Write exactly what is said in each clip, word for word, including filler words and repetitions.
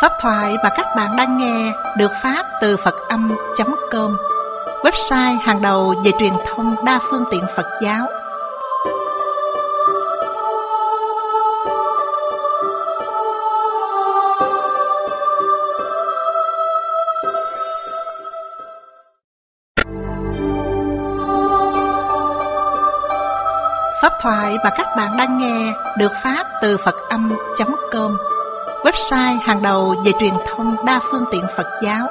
Pháp thoại mà các bạn đang nghe được phát từ Phật âm chấm com, website hàng đầu về truyền thông đa phương tiện Phật giáo. Pháp thoại mà các bạn đang nghe được phát từ Phật âm chấm com, website hàng đầu về truyền thông đa phương tiện Phật giáo.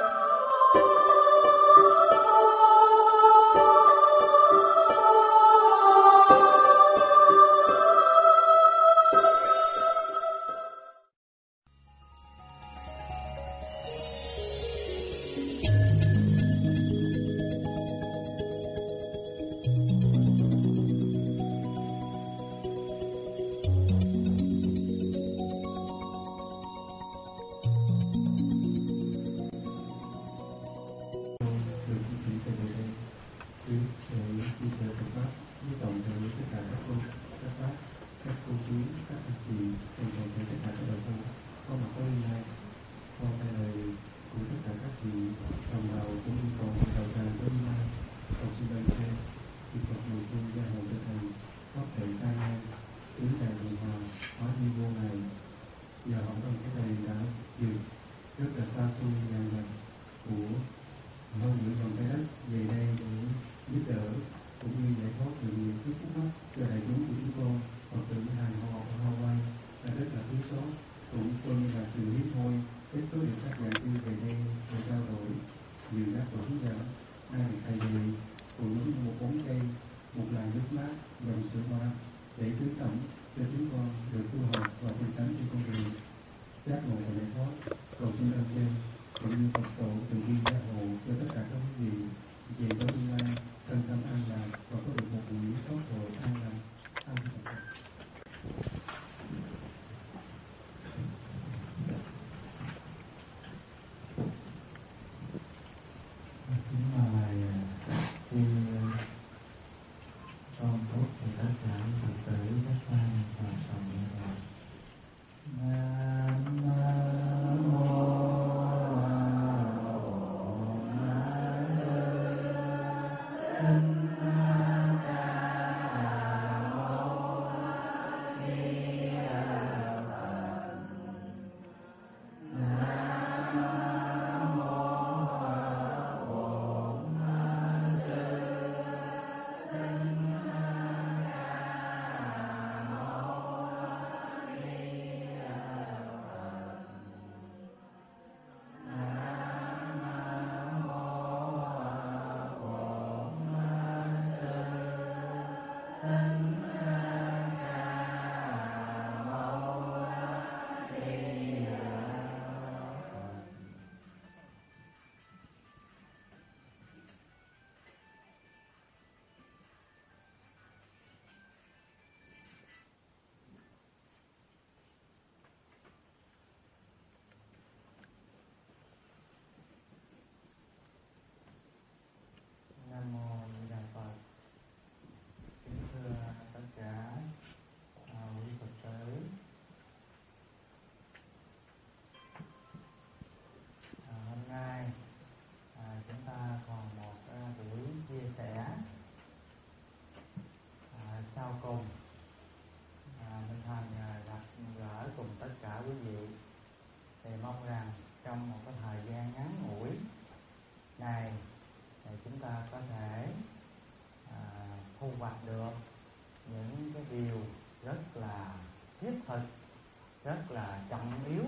Rất là trọng yếu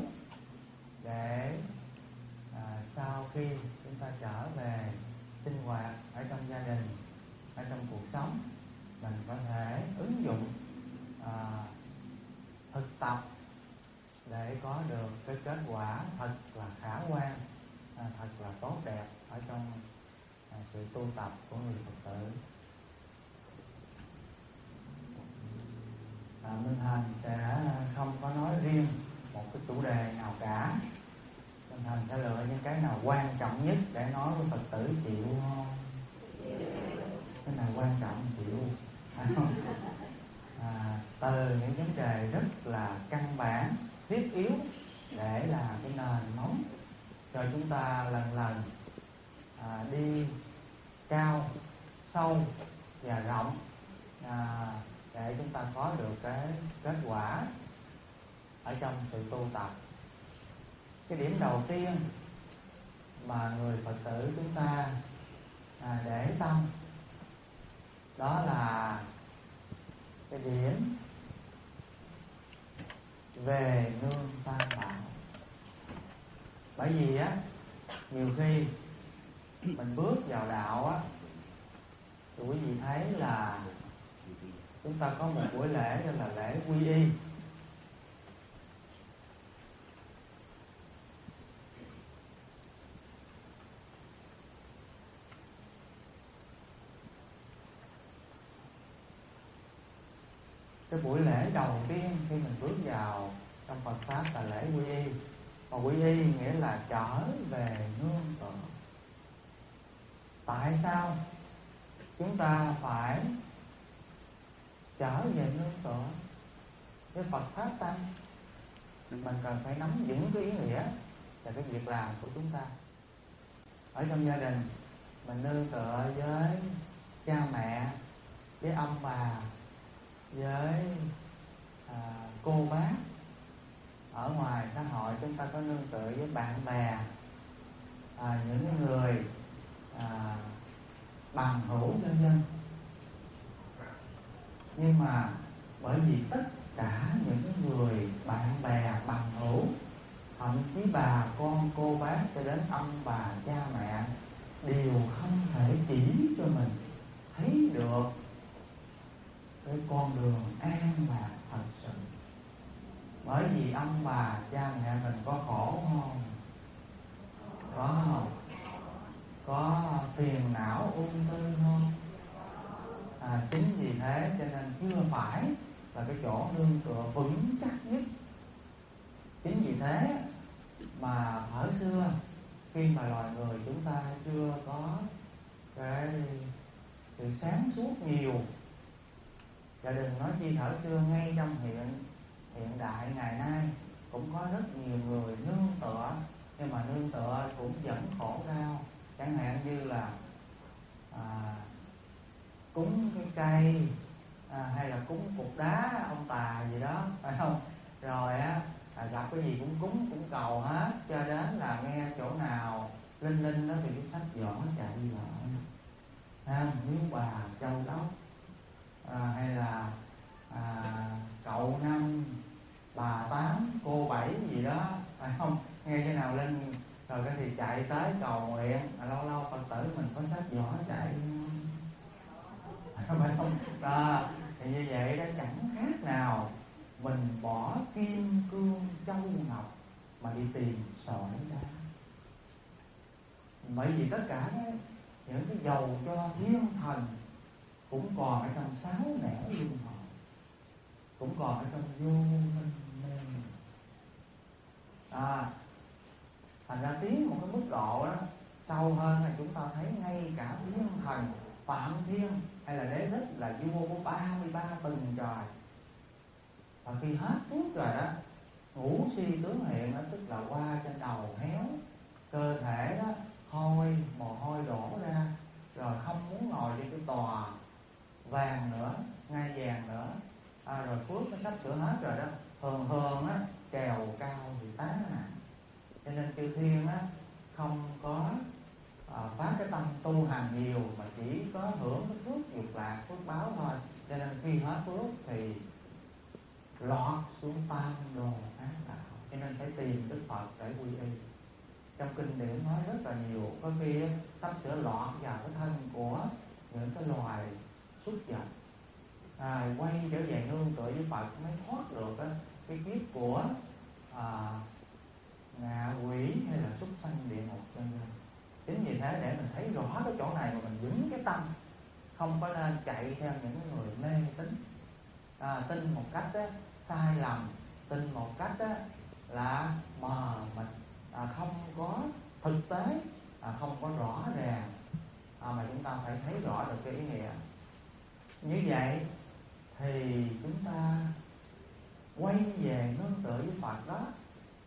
để à, sau khi chúng ta trở về sinh hoạt ở trong gia đình, ở trong cuộc sống, mình có thể ứng dụng à, thực tập để có được cái kết quả thật là khả quan, à, thật là tốt đẹp ở trong à, sự tu tập của người Phật tử. À, Minh Thành sẽ không có nói riêng một cái chủ đề nào cả. Minh Thành sẽ lựa những cái nào quan trọng nhất để nói với Phật tử chịu không? Cái nào quan trọng chịu không? À, từ những vấn đề rất là căn bản, thiết yếu để là cái nền móng cho chúng ta lần lần à, đi cao, sâu và rộng, à, để chúng ta có được cái kết quả ở trong sự tu tập. Cái điểm đầu tiên mà người Phật tử chúng ta à, để tâm đó là cái điểm về nương tam bảo. Bởi vì á, nhiều khi mình bước vào đạo á, thì quý vị thấy là chúng ta có một buổi lễ gọi là lễ quy y. Cái buổi lễ đầu tiên khi mình bước vào trong Phật pháp là lễ quy y. Và quy y nghĩa là trở về nương tựa. Tại sao chúng ta phải trở về nương tựa với Phật pháp tăng? Mình cần phải nắm vững cái ý nghĩa và cái việc làm của chúng ta. Ở trong gia đình mình nương tựa với cha mẹ, với ông bà, với à, cô bác. Ở ngoài xã hội chúng ta có nương tựa với bạn bè, à, những người à, bằng hữu nhân dân. Nhưng mà bởi vì tất cả những người bạn bè, bằng hữu, thậm chí bà con cô bác cho đến ông bà cha mẹ đều không thể chỉ cho mình thấy được cái con đường an lạc thật sự. Bởi vì ông bà cha mẹ mình có khổ không? Có không? Có phiền não ung tư không? À, chính vì thế cho nên chưa phải là cái chỗ nương tựa vững chắc nhất. Chính vì thế mà ở xưa khi mà loài người chúng ta chưa có cái sự sáng suốt nhiều, và đừng nói chi thở xưa, ngay trong hiện hiện đại ngày nay cũng có rất nhiều người nương tựa, nhưng mà nương tựa cũng vẫn khổ đau. Chẳng hạn như là à, cúng cái cây à, hay là cúng cục đá ông tà gì đó, phải không? Rồi á à, gặp cái gì cũng cúng cũng cầu hết, cho đến là nghe chỗ nào linh linh đó thì cái sách vở chạy lại ha, miếu bà châu đốc à, hay là à, cậu năm bà tám cô bảy gì đó, phải không? Nghe cái nào lên rồi cái thì chạy tới cầu nguyện. À, lâu lâu Phật tử mình có sách vở chạy phải không? À, thì như vậy đó chẳng khác nào mình bỏ kim cương châu ngọc mà đi tìm sỏi đá. Bởi vì tất cả những cái dầu cho thiên thần cũng còn ở trong sáu nẻo luân hồi, cũng còn ở trong vô minh mê. À, thành ra tiến một cái mức độ đó sâu hơn là chúng ta thấy ngay cả thiên thần Phạm Thiên hay là Đế Thích là vua của ba mươi ba tầng trời, và khi hết phút rồi đó, ngũ si tướng hiện đó, tức là qua trên đầu héo, cơ thể đó hôi, mồ hôi đổ ra, rồi không muốn ngồi trên cái tòa vàng nữa, ngai vàng nữa, à, rồi phước nó sắp sửa hết rồi đó, thường thường á trèo cao thì tán nặng. Cho nên chư thiên á không có à, phát cái tâm tu hành nhiều, mà chỉ có hưởng cái phước dục lạc, phước báo thôi. Cho nên khi hết phước thì lọt xuống tam đồ ác đạo. Cho nên phải tìm Đức Phật để quy y. Trong kinh điển nói rất là nhiều, có khi sắp sửa lọt vào cái thân của những cái loài súc vật, à, quay trở về nương tựa với Phật mới thoát được đó, cái kiếp của à, ngạ quỷ hay là súc sanh địa ngục chân nhân. Chính vì thế để mình thấy rõ cái chỗ này mà mình vững cái tâm, không có nên chạy theo những người mê tín, à, tin một cách đó, sai lầm, tin một cách đó, là mờ mịt, à, không có thực tế, à, không có rõ ràng, à, mà chúng ta phải thấy rõ được cái ý nghĩa. Như vậy thì chúng ta quay về nương tựa với Phật đó,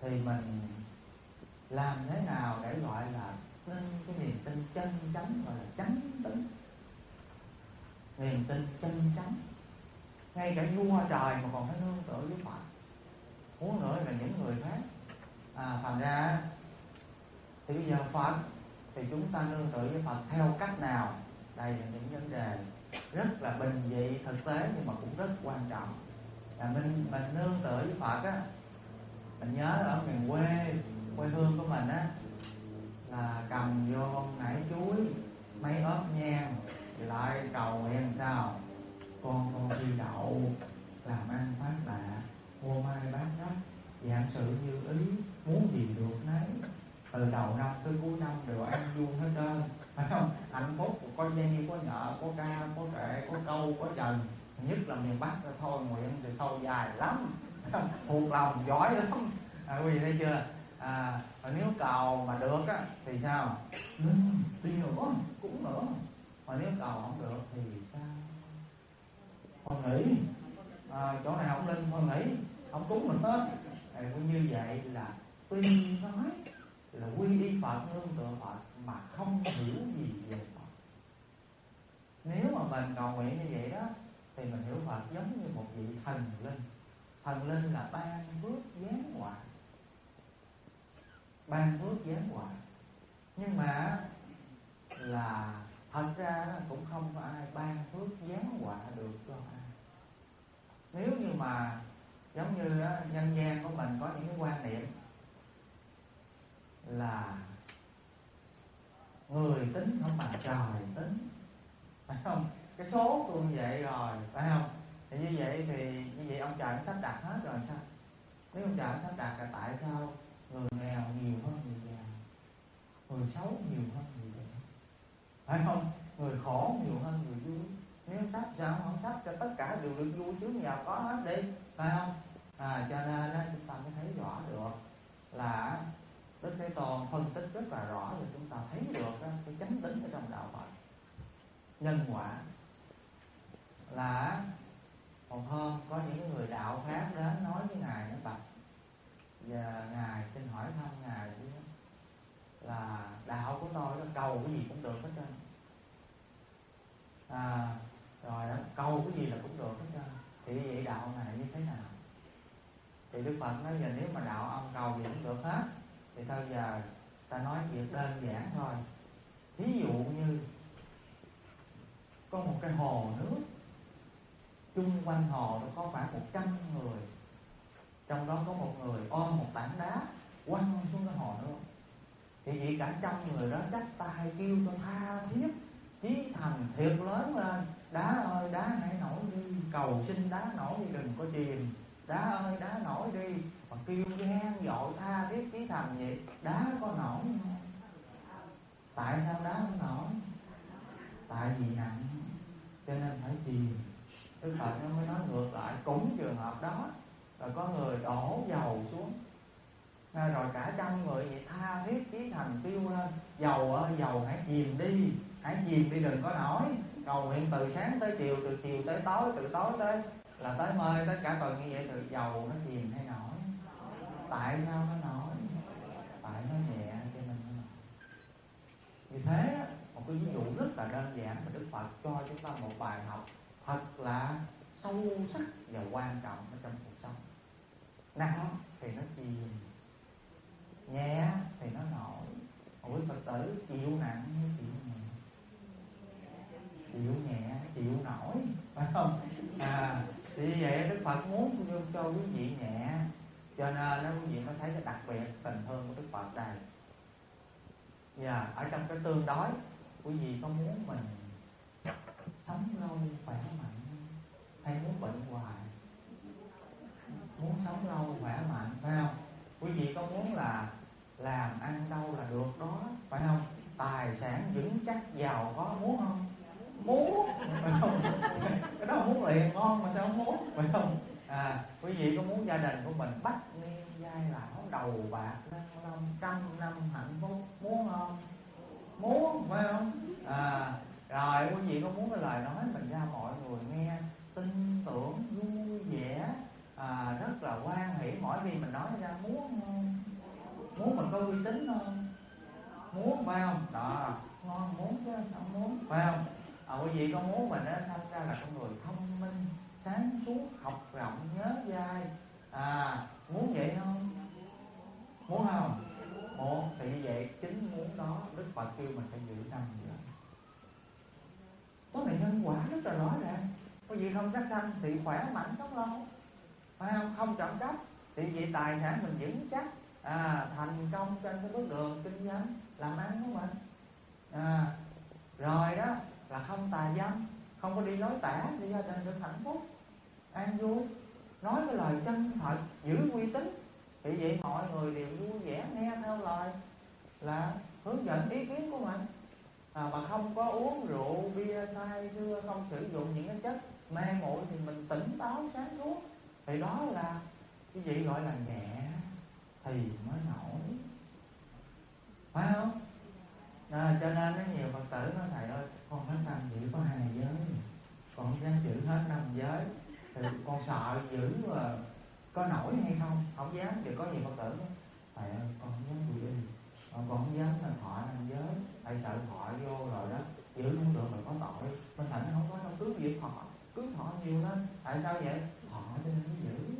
thì mình làm thế nào để gọi là tin cái niềm tin chân chánh, gọi là chánh tín, niềm tin chân chánh. Ngay cả vua trời mà còn phải nương tựa với Phật, huống nữa là những người khác. À, thành ra thì bây giờ Phật thì chúng ta nương tựa với Phật theo cách nào? Đây là những vấn đề rất là bình dị thực tế nhưng mà cũng rất quan trọng. Là mình mình nương tựa với Phật á, mình nhớ ở miền quê quê hương của mình á, là cầm vô nải chuối mấy ớt nhang thì lại cầu nguyện sao? Con con thi đậu, làm ăn phát đạt, mua mai bán đất, vạn sự như ý, muốn gì được nấy. Từ đầu năm tới cuối năm đều ăn vui hết trơn, phải không? Hạnh phúc có dây, có nhợ, có ca, có kệ, có câu, có trần. Nhất là miền Bắc thôi nguyện thì thôi dài lắm, thuộc lòng giỏi lắm. À, quý vị thấy chưa? À, và nếu cầu mà được á thì sao? Ừ, đi nữa, cũng nữa. Mà nếu cầu không được thì sao? Thôi nghỉ, à, chỗ này không linh, thôi nghỉ, không cúng mình hết. À, như vậy là tuy nói là quy y Phật, nương tựa Phật mà không hiểu gì về Phật. Nếu mà mình cầu nguyện như vậy đó thì mình hiểu Phật giống như một vị thần linh. Thần linh là ban phước giáng họa, ban phước giáng họa. Nhưng mà là thật ra cũng không có ai ban phước giáng họa được cho ai. Nếu như mà giống như nhân gian của mình có những cái quan niệm là người tính không bằng trời tính, phải không? Cái số tôi như vậy rồi, phải không? Thì như vậy thì như vậy ông trời nó sắp đặt hết rồi sao? Nếu ông trời nó sắp đặt là tại sao người nghèo nhiều hơn người giàu, người xấu nhiều hơn người đẹp, phải không? Người khổ nhiều hơn người vui. Nếu sắp sao không sắp cho tất cả đều được vui chứ, giàu có hết đi, phải không? À, cho nên đó, chúng ta mới thấy rõ được là Đức Thế Tôn phân tích rất là rõ, rồi chúng ta thấy được đó, cái chánh tính ở trong đạo Phật. Nhân quả là một hôm có những người đạo khác đến nói với Ngài nói Bạch, và Ngài xin hỏi thăm Ngài là đạo của tôi đó, cầu cái gì cũng được hết trơn. À, rồi đó, cầu cái gì là cũng được hết trơn. Thì vậy đạo này như thế nào? Thì Đức Phật nói giờ nếu mà đạo ông cầu gì cũng được hết thì sao giờ ta nói việc đơn giản thôi. Ví dụ như có một cái hồ nước, chung quanh hồ nó có khoảng một trăm người, trong đó có một người ôm một tảng đá quăng xuống cái hồ nước. Thì vì cả trăm người đó chắp tay kêu cho tha thiết, chí thành thiệt lớn lên: đá ơi đá hãy nổi đi, cầu xin đá nổi đi, đừng có chìm. Đá ơi đá nổi đi, mà kêu gian dội tha thiết chí thành vậy, đá có nổi không? Tại sao đá không nổi? Tại vì nặng, cho nên phải chìm. Đức Phật nó mới nói ngược lại cũng trường hợp đó. Rồi có người đổ dầu xuống, rồi cả trăm người vậy tha thiết chí thành kêu lên: dầu ơi dầu hãy chìm đi, hãy chìm đi đừng có nổi. Cầu nguyện từ sáng tới chiều, từ chiều tới tối, từ tối tới là tới mơi, tất cả tuần như vậy, từ dầu nó chìm hay nổi? Tại sao nó nổi? Tại nó nhẹ cho nên nó nổi. Như thế một cái ví dụ rất là đơn giản mà Đức Phật cho chúng ta một bài học thật là sâu sắc và quan trọng ở trong cuộc sống. Nặng thì nó chìm, nhẹ thì nó nổi. Một quý Phật tử chịu nặng hay chịu nhẹ? Chịu nhẹ, chịu nổi, phải không? À, thì vậy Đức Phật muốn cho quý vị nhẹ, cho nên đó quý vị mới thấy cái đặc biệt tình thương của Đức Phật đây. Và ở trong cái tương đối, quý vị có muốn mình sống lâu khỏe mạnh hay muốn bệnh hoài? Muốn sống lâu khỏe mạnh, phải không? Quý vị có muốn là làm ăn đâu là được đó, phải không? Tài sản vững chắc giàu có muốn không? Muốn, phải không? Cái đó muốn liền ngon mà sao không muốn, phải không? À, quý vị có muốn gia đình của mình bách niên giai lão, đầu bạc răng long, trăm năm hạnh phúc, muốn không? Muốn, phải không? À, rồi quý vị có muốn cái lời nói mình ra mọi người nghe tin tưởng, vui vẻ, à, rất là hoan hỷ mỗi khi mình nói ra, muốn không? Muốn mình có uy tín không? Muốn, phải không? Đó, ngon, muốn chứ sao muốn, phải không? À, quý vị có muốn mình á sanh ra là con người thông minh, sáng suốt, học rộng, nhớ dai, à, muốn vậy không? Muốn không? Muốn. Thì như vậy chính muốn đó Đức Phật kêu mình phải giữ năm giới. Có này nhân quả rất là rõ ràng. Có gì không sát sanh thì khỏe mạnh sống lâu, phải không? Không trộm cắp thì vậy tài sản mình vững chắc, à, thành công trên cái bước đường kinh doanh làm ăn của mình, à, rồi đó là không tà dâm, không có đi nói tả, thì gia đình được hạnh phúc an vui, nói cái lời chân thật, giữ uy tín, thì vậy mọi người đều vui vẻ nghe theo lời là hướng dẫn ý kiến của mình, à, mà không có uống rượu bia say sưa, không sử dụng những cái chất mê muội, thì mình tỉnh táo sáng suốt, thì đó là cái gì gọi là nhẹ thì mới nổi, phải không? À, cho nên nó nhiều Phật tử nói thầy ơi, con nói năm giữ có hai giới, con không dám giữ hết năm giới, thì con sợ giữ mà có nổi hay không, không dám. Thì có nhiều Phật tử nói, thầy ơi con không dám giữ đi, con không dám là thọ năm giới, thầy sợ thọ vô rồi đó giữ không được rồi có tội. Mình Thạnh không có đâu, cứ việc thọ, cứ thọ nhiều lên. Tại sao vậy? Thọ cho nên mới giữ.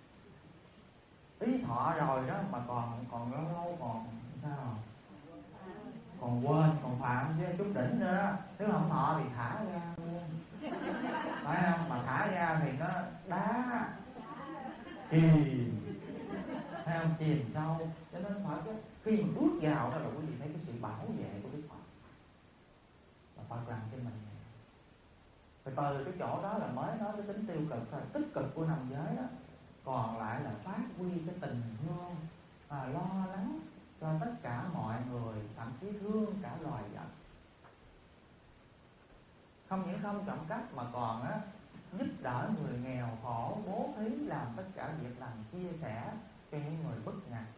Ý thọ rồi đó mà còn còn lâu lâu còn sao, còn quên, còn phạm chứ chút đỉnh nữa đó. Nếu không thọ thì thả ra luôn, phải không? Mà thả ra thì nó đá chìm, thấy không? Chìm sâu. Cho nên phải cái khi mình bước vào đó là quý vị thấy cái sự bảo vệ của Đức Phật, là Phật làm cho mình. Rồi từ cái chỗ đó là mới nói cái tính tiêu cực thôi, tích cực của năm giới đó. Còn lại là phát huy cái tình thương, à, lo lắng cho tất cả mọi người, thậm chí thương cả loài vật. Không những không trộm cắp mà còn á giúp đỡ người nghèo khổ, bố thí, làm tất cả việc làm chia sẻ cho những người bất ngặt.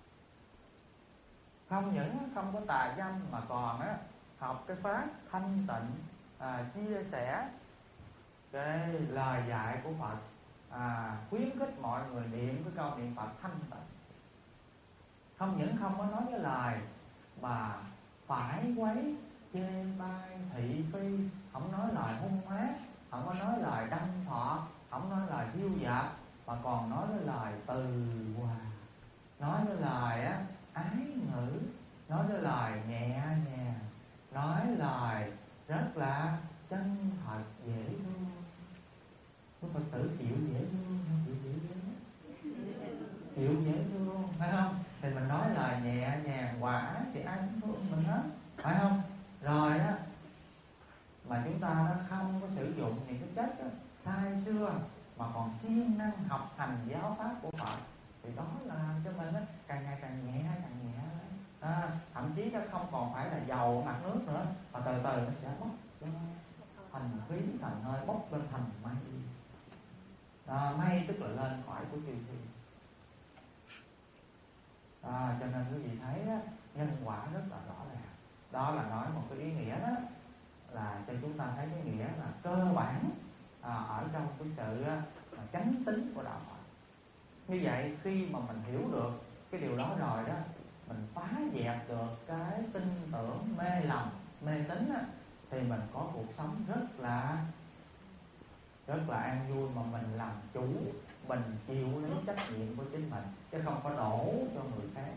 Không những không có tà dâm mà còn á học cái pháp thanh tịnh, à, chia sẻ cái lời dạy của Phật, à, khuyến khích mọi người niệm cái câu niệm Phật thanh tịnh. Không những không có nói cái lời mà phải quấy, chê bai, thị phi, không nói lời hung ác, không có nói lời đâm thọ, không nói lời hiu dật, mà còn nói cái lời từ hòa, nói cái lời á ái ngữ, nói cái lời nhẹ nhàng, nói lời rất là chân thật dễ thương. Cái Phật tử chịu dễ thương không? Chịu dễ thương, chịu dễ thương, phải không? Thì mình nói lời nhẹ nhàng hòa ái thì ai cũng thương mình hết, phải không? Rồi đó mà chúng ta nó không có sử dụng những cái chất đó, sai xưa, mà còn siêng năng học hành giáo pháp của Phật, thì đó là làm cho mình đó, càng ngày càng nhẹ càng nhẹ đấy. À, thậm chí nó không còn phải là dầu mặt nước nữa, mà từ từ nó sẽ bốc thành khí, thành hơi, bốc lên thành mây. À, mây tức là lên khỏi của chư thiên. À, cho nên quý vị thấy đó, nhân quả rất là rõ ràng. Đó là nói một cái ý nghĩa đó, là cho chúng ta thấy cái nghĩa là cơ bản, à, ở trong cái sự à, chánh tín của đạo Phật. Như vậy khi mà mình hiểu được cái điều đó rồi đó, mình phá dẹp được cái tin tưởng mê lầm, mê tín á, thì mình có cuộc sống rất là rất là an vui, mà mình làm chủ, mình chịu lấy trách nhiệm của chính mình, chứ không có đổ cho người khác.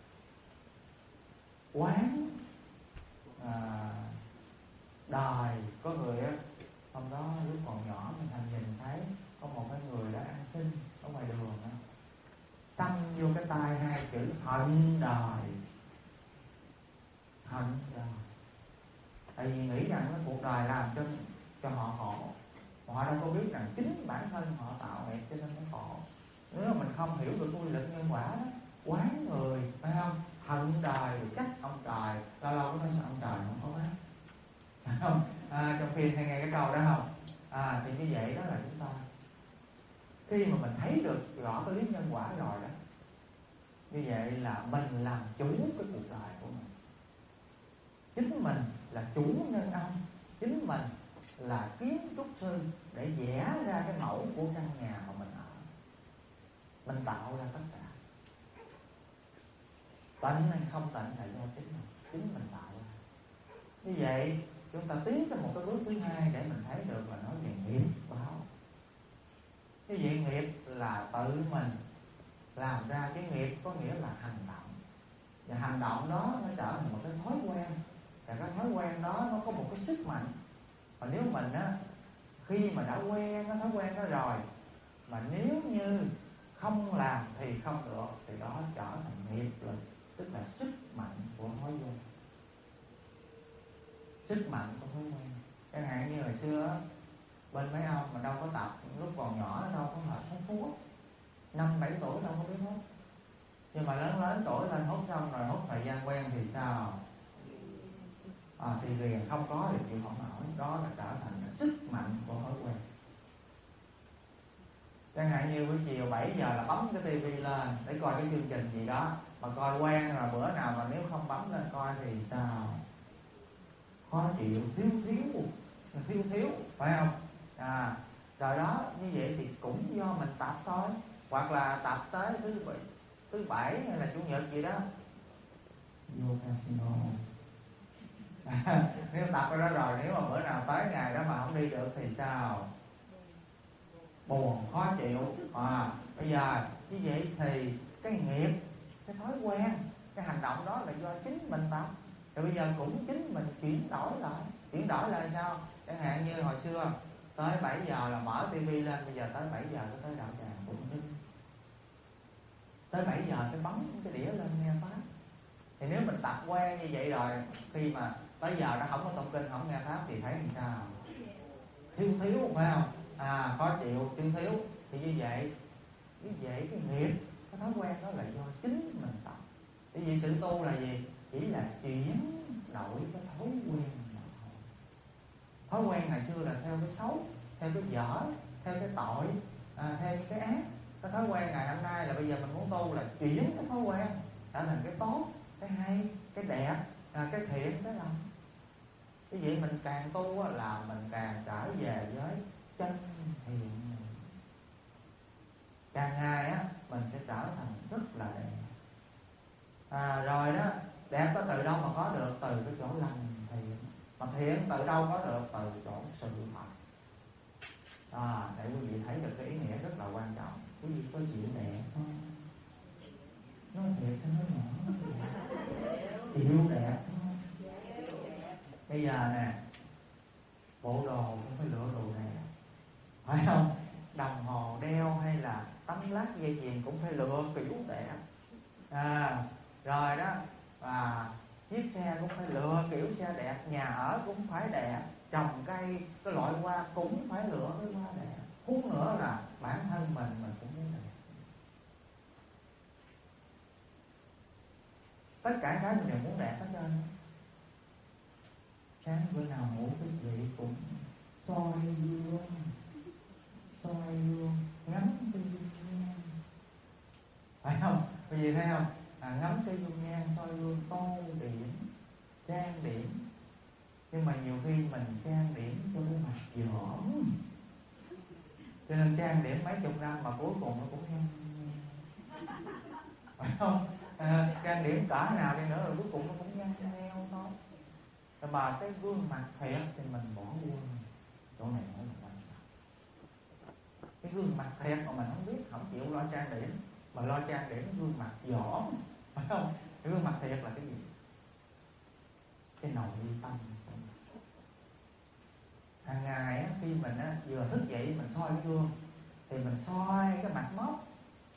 Quán à, đời có người á, hôm đó lúc còn nhỏ mình thành nhìn thấy có một cái người đã ăn xin ở ngoài đường á, xăm vô cái tay hai chữ hận đời. Hận đời. Tại vì nghĩ rằng cái cuộc đời làm cho cho họ khổ, họ đâu có biết rằng chính bản thân họ tạo nghiệp cho nên nó khổ. Nếu mà mình không hiểu được quy luật nhân quả đó, quán người, phải không? Hận đời, trách ông trời, lâu lâu có nói ông trời không có quán, phải không? À, trong phim hay nghe cái câu đó không? À, thì như vậy đó là chúng ta khi mà mình thấy được rõ cái lý nhân quả rồi đó, như vậy là mình làm chủ cái cuộc đời của mình. Chính mình là chủ nhân âm, chính mình là kiến trúc sư để vẽ ra cái mẫu của căn nhà mà mình ở. Mình tạo ra tất cả. Tịnh hay không tịnh là do chính mình, chính mình tạo ra. Như vậy chúng ta tiến tới một cái bước thứ hai để mình thấy được là nói về nghiệp báo. Như vậy nghiệp là tự mình làm ra cái nghiệp, có nghĩa là hành động. Và hành động đó nó trở thành một cái thói quen. Và cái thói quen đó nó có một cái sức mạnh. Và nếu mình á, khi mà đã quen cái thói quen đó rồi, mà nếu như không làm thì không được, thì đó trở thành nghiệp lực, tức là sức mạnh của thói quen. Sức mạnh của thói quen. Chẳng hạn như hồi xưa bên mấy ông mà đâu có tập, lúc còn nhỏ đâu có hợp hút thuốc, năm bảy tuổi đâu có biết hút. Nhưng mà lớn lớn tuổi lên hút xong rồi, hút thời gian quen thì sao? À, thì liền không có thì chịu không nổi. Đó là trở thành là sức mạnh của thói quen. Chẳng hạn như buổi chiều bảy giờ là bấm cái tivi lên để coi cái chương trình gì đó, mà coi quen rồi, bữa nào mà nếu không bấm lên coi thì sao? Khó chịu, thiếu thiếu thiếu thiếu phải không? À, rồi đó, như vậy thì cũng do mình tập thôi. Hoặc là tập tới thứ bảy, thứ bảy hay là chủ nhật gì đó, vô casino. À, nếu tập ở đó rồi, nếu mà bữa nào tới ngày đó mà không đi được thì sao? Buồn, khó chịu. À, bây giờ như vậy thì cái nghiệp, cái thói quen, cái hành động đó là do chính mình tập. Rồi bây giờ cũng chính mình chuyển đổi lại. Chuyển đổi lại sao? Chẳng hạn như hồi xưa tới bảy giờ là mở tivi lên, bây giờ tới bảy giờ tới tới đạo tràng cũng thích. Tới bảy giờ cái bấm cái đĩa lên nghe pháp. Thì nếu mình tập quen như vậy rồi, khi mà tới giờ nó không có tụng kinh, không nghe pháp thì thấy làm sao? Thiếu thiếu phải không? À, khó chịu, thiếu thiếu. Thì như vậy, như vậy cái nghiệp, cái thói quen đó là do chính mình tập. Bởi vì sự tu là gì? Chỉ là chuyển đổi cái thói quen. Thói quen ngày xưa là theo cái xấu, theo cái dở, theo cái tội, à, theo những cái ác. Cái thói quen ngày hôm nay là bây giờ mình muốn tu là chuyển cái thói quen trở thành cái tốt, cái hay, cái đẹp, à, cái thiện, cái lành. Cái vậy mình càng tu là mình càng trở về với chân thiện. Càng ngày á mình sẽ trở thành rất là đẹp. À, rồi đó, đẹp có từ đâu mà có được? Từ cái chỗ lành thiện. Mà thiện từ đâu có được? Từ chỗ sự thật. À, để quý vị thấy được cái ý nghĩa rất là quan trọng. Quý vị có chịu đẹp không? Nói thiệt cho nó nhỏ. Chịu đẹp không? Bây giờ nè, bộ đồ cũng phải lựa đồ đẹp, phải không? Đồng hồ đeo hay là tấm lắc dây chuyền cũng phải lựa kiểu đẹp. À, rồi đó, và chiếc xe cũng phải lựa kiểu xe đẹp, nhà ở cũng phải đẹp, trồng cây, cái loại hoa cũng phải lựa cái hoa đẹp. Huống nữa là bản thân mình mình cũng muốn đẹp. Tất cả cái mình đều muốn đẹp hết trơn. Sáng bữa nào ngủ cái vị cũng soi gương, soi gương, ngắm cái dung nhan, phải không? Bởi vì thấy không? À, ngắm cái dung nhan, soi gương, tô điểm, trang điểm. Nhưng mà nhiều khi mình trang điểm cho cái mặt dởm, cho nên trang điểm mấy chục năm mà cuối cùng nó cũng nhăn, phải không? À, trang điểm cỡ nào đi nữa rồi cuối cùng nó cũng nhăn nheo thôi. Mà cái gương mặt thiệt thì mình bỏ quên. Chỗ này nói là quan trọng. Cái gương mặt thiệt mà mình không biết, không chịu lo trang điểm, mà lo trang điểm gương mặt dởm, phải không? Cái gương mặt thiệt là cái gì? Cái nội tâm. Hàng ngày á, khi mình á, vừa thức dậy mình soi cái gương thì mình soi cái mặt mốc,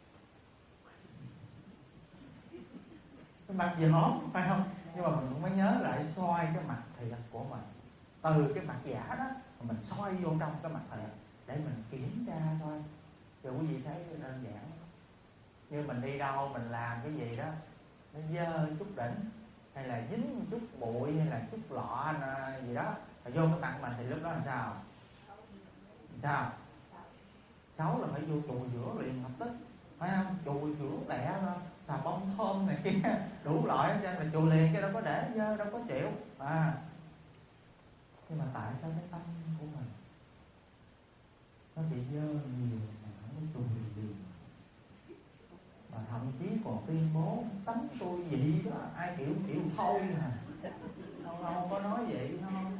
cái mặt dởm, phải không? Nhưng mà mình cũng phải nhớ lại soi cái mặt thiệt của mình. Từ cái mặt giả đó mình soi vô trong cái mặt thiệt để mình kiểm tra thôi. Rồi quý vị thấy đơn giản. Như mình đi đâu mình làm cái gì đó nó dơ chút đỉnh, hay là dính chút bụi, hay là chút lọ gì đó, rồi vô cái mặt mình thì lúc đó làm sao? Sao? Xấu là phải vô chùi rửa liền lập tức, phải không? Chùi rửa tẻ lên, xà bông thơm này kia đủ loại hết trơn là chùi liền, chứ đâu có để dơ, đâu có chịu. À, nhưng mà tại sao cái tâm của mình nó bị dơ nhiều mà không có chùi liền, mà thậm chí còn tuyên bố tánh tôi vậy đó, ai chịu chịu thôi mà không, không có nói vậy không.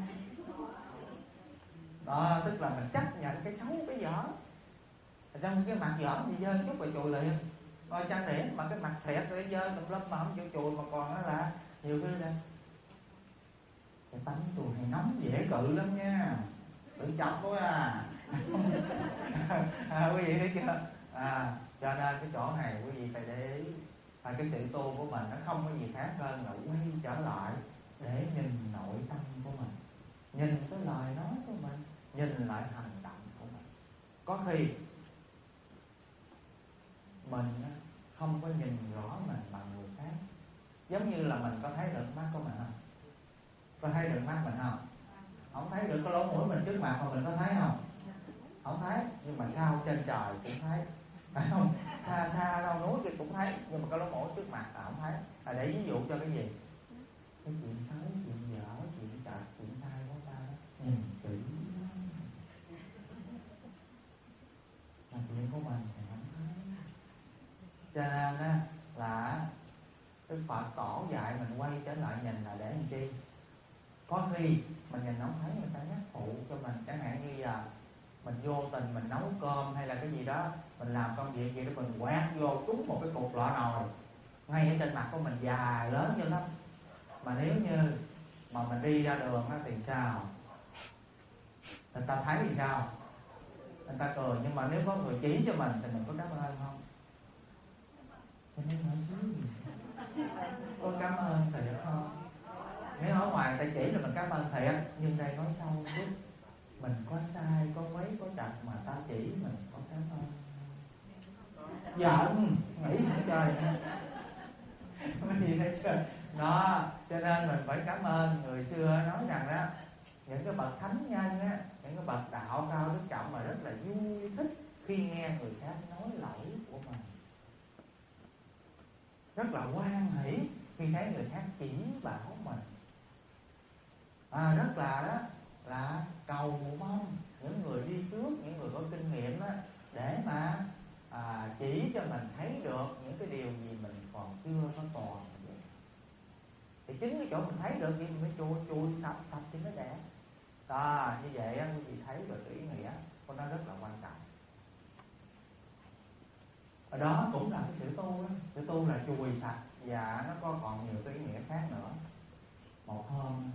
Đó, tức là mình chấp nhận cái xấu cái dở. Trong cái mặt dở thì dơ chút rồi chùi liền. Rồi trang điểm mà cái mặt thiệt rồi dơ tùm lum mà không chịu chùi, mà còn đó là nhiều khi là cái tánh tôi hay nóng dễ cự lắm nha, tự chọc thôi à. À, quý vị thấy chưa? À, cho nên cái chỗ này quý vị phải để ý, à, cái sự tu của mình nó không có gì khác hơn là quay trở lại để nhìn nội tâm của mình, nhìn cái lời nói của mình, nhìn lại hành động của mình. Có khi mình không có nhìn rõ mình bằng người khác. Giống như là mình có thấy được mắt của mình không? Có thấy được mắt mình không? Không thấy được. Có lỗ mũi mình trước mặt mà mình có thấy không? Không thấy. Nhưng mà sao trên trời cũng thấy, phải không? Xa xa đâu núi kia cũng thấy, nhưng mà có lỗ mũi trước mặt là không thấy. Là để ví dụ cho cái gì? Cái chuyện xấu, chuyện dở, chuyện trật, chuyện sai của ta đó, nhìn kỹ là chuyện của mình thì không thấy. Cho nên á, là cái Phật tổ dạy mình quay trở lại nhìn là để làm chi? Có khi mình nhìn không thấy, người ta nhắc phụ cho mình. Chẳng hạn như giờ mình vô tình mình nấu cơm hay là cái gì đó, mình làm công việc gì đó, mình quát vô trúng một cái cục lọ nồi ngay ở trên mặt của mình dài lớn như lắm. Mà nếu như mà mình đi ra đường á thì sao? Người ta thấy thì sao? Người ta cười. Nhưng mà nếu có người chỉ cho mình thì mình có cảm ơn không? Cho nên nói chứ có cảm ơn thiệt không? Nếu ở ngoài người ta chỉ là mình cảm ơn thiệt, nhưng đây nói sâu chút, mình có sai, có mấy, có trật mà ta chỉ mình có cảm ơn. Giận, nghĩ hả trời. Cái gì thấy chưa? Đó, cho nên mình phải cảm ơn. Người xưa nói rằng đó, những cái bậc thánh nhân á, những cái bậc đạo cao đức trọng mà rất là vui thích khi nghe người khác nói lỗi của mình, rất là hoan hỷ khi thấy người khác chỉ bảo mình. À, rất là đó là cầu mong những người đi trước, những người có kinh nghiệm đó, để mà à, chỉ cho mình thấy được những cái điều gì mình còn chưa có toàn. Thì chính cái chỗ mình thấy được gì mình mới chui chui sập sập thì nó đẹp. Đó, như vậy á, quý vị thấy được cái ý nghĩa của nó rất là quan trọng. Ở đó cũng là cái sự tu đó. Sự tu là chùi sạch, và nó có còn nhiều cái ý nghĩa khác nữa. Một hôm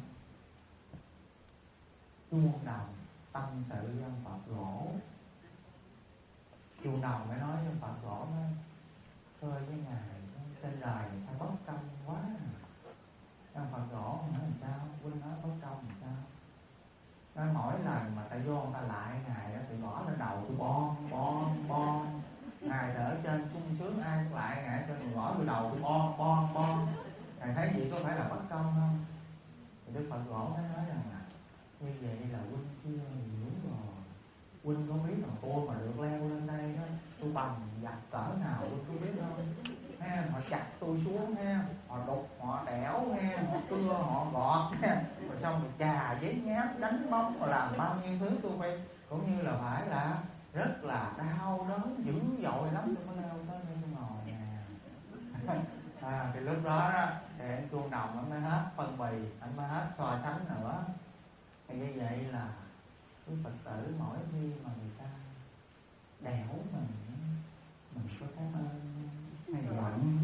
chuông đồng tâm sự với ông Phật Lỗ. Chuông đồng mới nói với ông Phật Lỗ nói: thưa với ngài, trên đời này sao bất công quá. Ông Phật Lỗ nói làm sao? Huynh nói bất công làm sao? Nói mỗi lần mà ta vô người ta lại ngài đó, thì bỏ lên đầu tôi bon bon bon. Ngài ở trên sung sướng ai cũng lại ngài cho mình gõ từ đầu tôi bon bon bon. Ngài thấy gì có phải là bất công không? Thì Đức Phật Lỗ mới nói rằng là như vậy là huynh chưa hiểu rồi. Huynh có biết là tôi mà được leo lên đây đó, tôi bằng giặc cỡ nào huynh có biết không? Ha, họ chặt tôi xuống ha, họ đục, họ đẽo ha, họ cưa, họ gọt ha, rồi xong rồi chà giấy nháp, đánh bóng, rồi làm bao nhiêu thứ tôi phải, cũng như là phải là rất là đau đớn dữ dội lắm tôi mới leo tới đây tôi ngồi nè. À, thì lúc đó đó thì anh chuông đồng anh mới hết phân bì, anh mới hết so sánh nữa. Thì như vậy là cái Phật tử mỗi khi mà người ta đẻo mình, mình có cảm ơn hay giận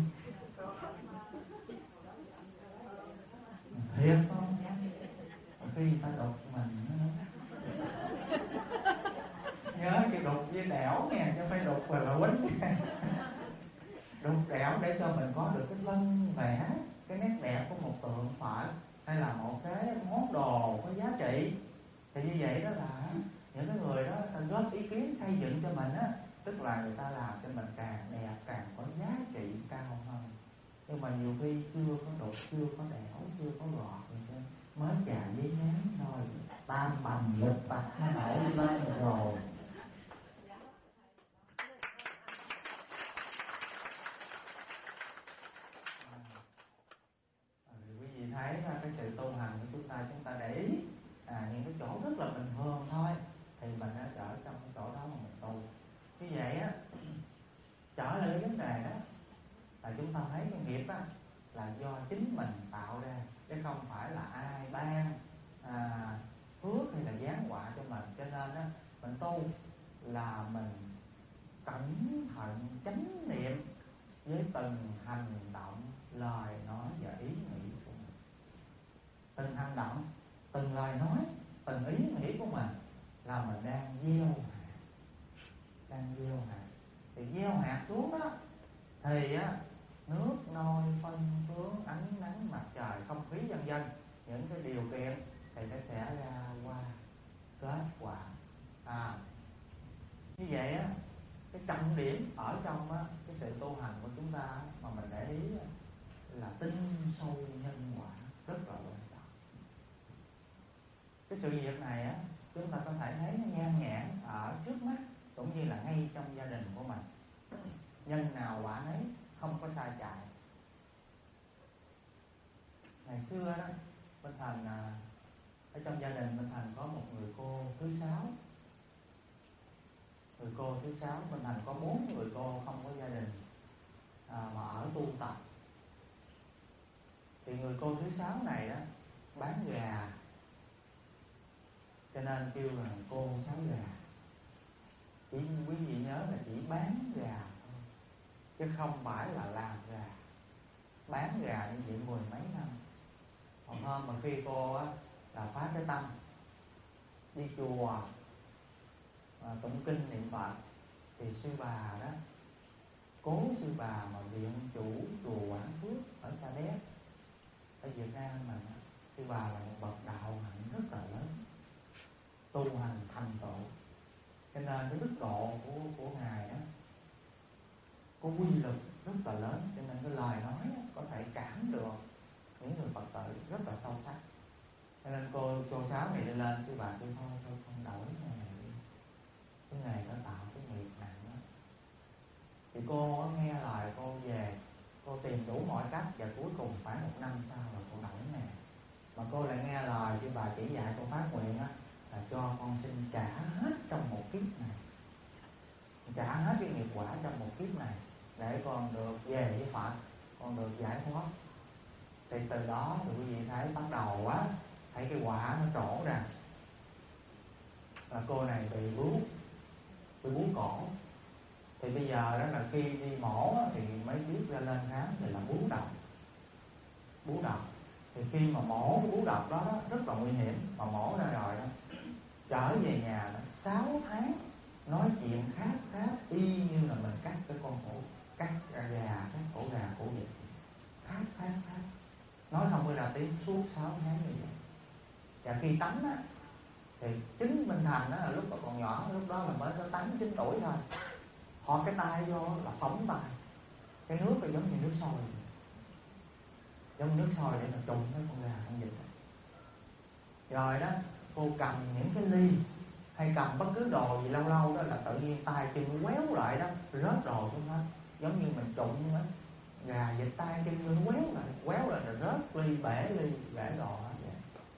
thiệt không? Khi người ta đục mình nhớ cái đục với đẻo nè, chứ phải đục rồi là quýnh. Đục đẻo để cho mình có được cái vân vẽ, cái nét đẹp của một tượng Phật hay là một cái món đồ có giá trị. Thì như vậy đó là những cái người đó ta góp ý kiến xây dựng cho mình á, tức là người ta làm cho mình càng đẹp, càng có giá trị cao hơn. Nhưng mà nhiều khi chưa có đục, chưa có đẽo, chưa có gọt vậy mới chà giấy nhám thôi, tam bầm lục bạch nó nổi lên rồi. À, quý vị thấy cái sự tu hành của chúng ta, chúng ta để ý à, những cái chỗ rất là bình thường thôi thì mình đã trở trong cái chỗ đó mà mình tu. Như vậy á, trở lại cái vấn đề đó là chúng ta thấy cái nghiệp á là do chính mình tạo ra, chứ không phải là ai ban à, phước hay là giáng họa cho mình. Cho nên á, mình tu là mình cẩn thận chánh niệm với từng hành động, lời nói và ý nghĩ của mình. Từng hành động, từng lời nói, từng ý nghĩ của mình là mình đang gieo hạt, đang gieo hạt. Thì gieo hạt xuống đó thì á, nước nôi phân phướng, ánh nắng mặt trời, không khí vân vân, những cái điều kiện thì nó sẽ ra qua kết quả. À, như vậy á, cái trọng điểm ở trong á, cái sự tu hành của chúng ta mà mình để ý á, là tin sâu nhân quả rất là quan trọng. Cái sự việc này á, chúng ta có thể thấy nó nhan nhản ở trước mắt, cũng như là ngay trong gia đình của mình. Nhân nào quả nấy, không có sai chạy. Ngày xưa đó, Minh Thành à, ở trong gia đình Minh Thành có một người cô thứ sáu. Người cô thứ sáu, Minh Thành có bốn người cô không có gia đình à, mà ở tu tập. Thì người cô thứ sáu này đó bán gà, cho nên kêu là cô sáu gà. Chỉ quý vị nhớ là chỉ bán gà thôi, chứ không phải là làm gà. Bán gà như vậy mười mấy năm. Còn hơn mà khi cô á, là phát cái tâm đi chùa à, tụng kinh niệm Phật, thì sư bà đó, cố sư bà mà viện chủ chùa Quảng Phước ở Sa Đéc ở Việt Nam mình, sư bà là một bậc đạo hạnh rất là lớn, tu hành thành tựu. Cho nên cái đức độ của của ngài đó có quy lực rất là lớn, cho nên cái lời nói đó, có thể cảm được những người Phật tử rất là sâu sắc. Cho nên cô cô sáu này đi lên, sư bà kêu thôi thôi không đổi cái này đi, cái này nó tạo cái nghiệp nặng đó. Thì cô nghe lời, cô về, cô tìm đủ mọi cách, và cuối cùng phải một năm sau là cô đổi nè. Mà cô lại nghe lời sư bà chỉ dạy, cô phát nguyện á là cho con xin trả hết trong một kiếp này, trả hết cái nghiệp quả trong một kiếp này, để con được về với Phật, con được giải thoát. Thì từ đó thì quý vị thấy bắt đầu á, thấy cái quả nó trổ ra là cô này bị bướu, bị bướu cổ. Thì bây giờ đó là khi đi mổ thì mới biết ra lên khám thì là bướu độc. Bướu độc thì khi mà mổ cái bướu độc đó, đó rất là nguy hiểm. Mà mổ ra rồi đó, trở về nhà đó, sáu tháng nói chuyện khác khác y như là mình cắt cái con cổ, cắt gà, cắt cổ gà, cổ vịt, khác khác khác, nói không có ra tiếng suốt sáu tháng như vậy. Và khi tắm á, thì chính Minh Thành á, lúc còn nhỏ, lúc đó là mới có tám chín tuổi thôi, họ cái tay vô là phóng tay, cái nước là giống như nước sôi, giống nước sôi để mà trùng cái con gà con vịt. Rồi đó, cô cầm những cái ly hay cầm bất cứ đồ gì, lâu lâu đó là tự nhiên tay chân quéo lại đó, rớt đồ xuống hết, giống như mình trụng á, gà vịt tay chân nó quéo lại, quéo lại rồi rớt ly, bể ly, bể đồ hết vậy.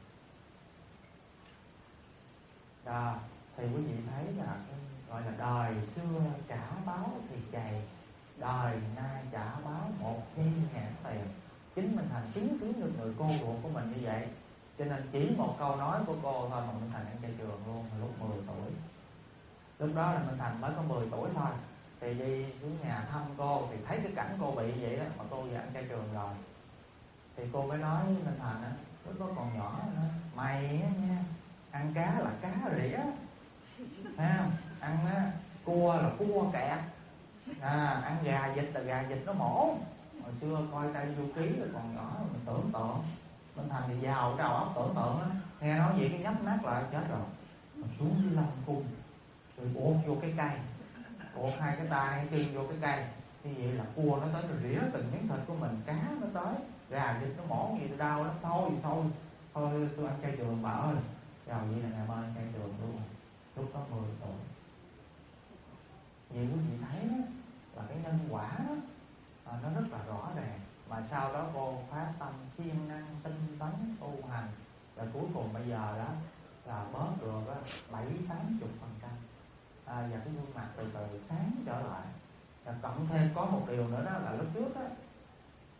Đó, thì quý vị thấy là cái gọi là đời xưa trả báo thì chày, đời nay trả báo một千ngàn tiền. Chính mình Thành chứng kiến được người cô ruột của mình như vậy. Cho nên chỉ một câu nói của cô thôi mà Minh Thành ăn chay trường luôn lúc mười tuổi. Lúc đó là Minh Thành mới có mười tuổi thôi. Thì đi xuống nhà thăm cô thì thấy cái cảnh cô bị vậy đó, mà cô về ăn chay trường rồi. Thì cô mới nói với Minh Thành á, lúc đó còn nhỏ nữa, mày á nha, ăn cá là cá rỉa, thấy không? Ăn á, cua là cua kẹt, à, ăn gà vịt là gà vịt nó mổ. Hồi xưa coi Tây Du Ký là còn nhỏ mình tưởng tượng. Minh Thành thì giàu cái đầu óc tưởng tượng á, nghe nói vậy cái nhắm mắt lại chết rồi. Mình xuống dưới Long Cung rồi buộc vô cái cây, buộc hai cái tay hai chân vô cái cây. Như vậy là cua nó tới rồi rỉa từng miếng thịt của mình, cá nó tới, gà vịt nó mổ gì đau lắm. Thôi thôi thôi tôi ăn chay trường bà ơi. Rồi vậy là ngày mai ăn chay trường luôn. Lúc đó mười tuổi. Vậy quý vị thấy đó, là cái nhân quả đó, à, nó rất là rõ ràng. Mà sau đó cô phát tâm siêng năng tinh tấn tu hành, và cuối cùng bây giờ đó là bớt được bảy tám chục phần trăm, à, và cái gương mặt từ từ sáng trở lại. Và cộng thêm có một điều nữa đó là lúc trước đó,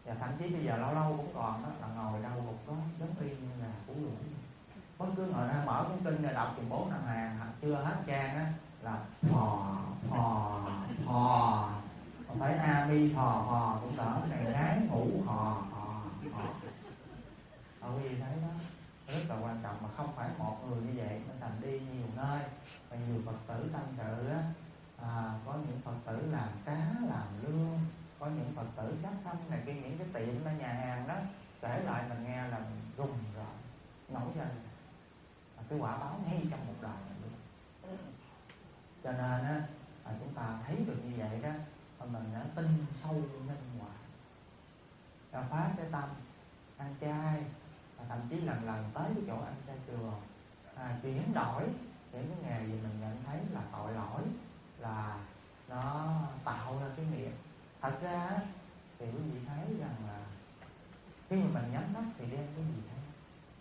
Và thậm chí bây giờ lâu lâu cũng còn đó, là ngồi đau gục đó, giống y như là củ lũi. Bất cứ ngồi ra mở cuốn kinh ra đọc chừng bốn năm hàng chưa hết trang á là phò phò phò, còn phải a mi phò phò cũng đỡ, ngày ngái ngủ phò phò phò. Ở quý vị thấy đó rất là quan trọng, mà không phải một người như vậy nên thành đi nhiều nơi và nhiều Phật tử tâm sự á. À, có những Phật tử làm cá làm lương, có những Phật tử sát sanh này kia, những cái tiệm ở nhà hàng đó kể lại mình nghe là mình rùng rồi nổi ra là cái quả báo ngay trong một đời này luôn. Cho nên á, à, chúng ta thấy được như vậy đó, mình đã tin sâu minh hoài, và phá cái tâm ăn chay, và thậm chí lần lần tới cái chỗ ăn chay trường, à, chuyển đổi để cái nghề gì mình nhận thấy là tội lỗi, là nó tạo ra cái nghiệp. Thật ra thì quý vị thấy rằng là khi mà mình nhắm mắt thì đem cái gì thấy,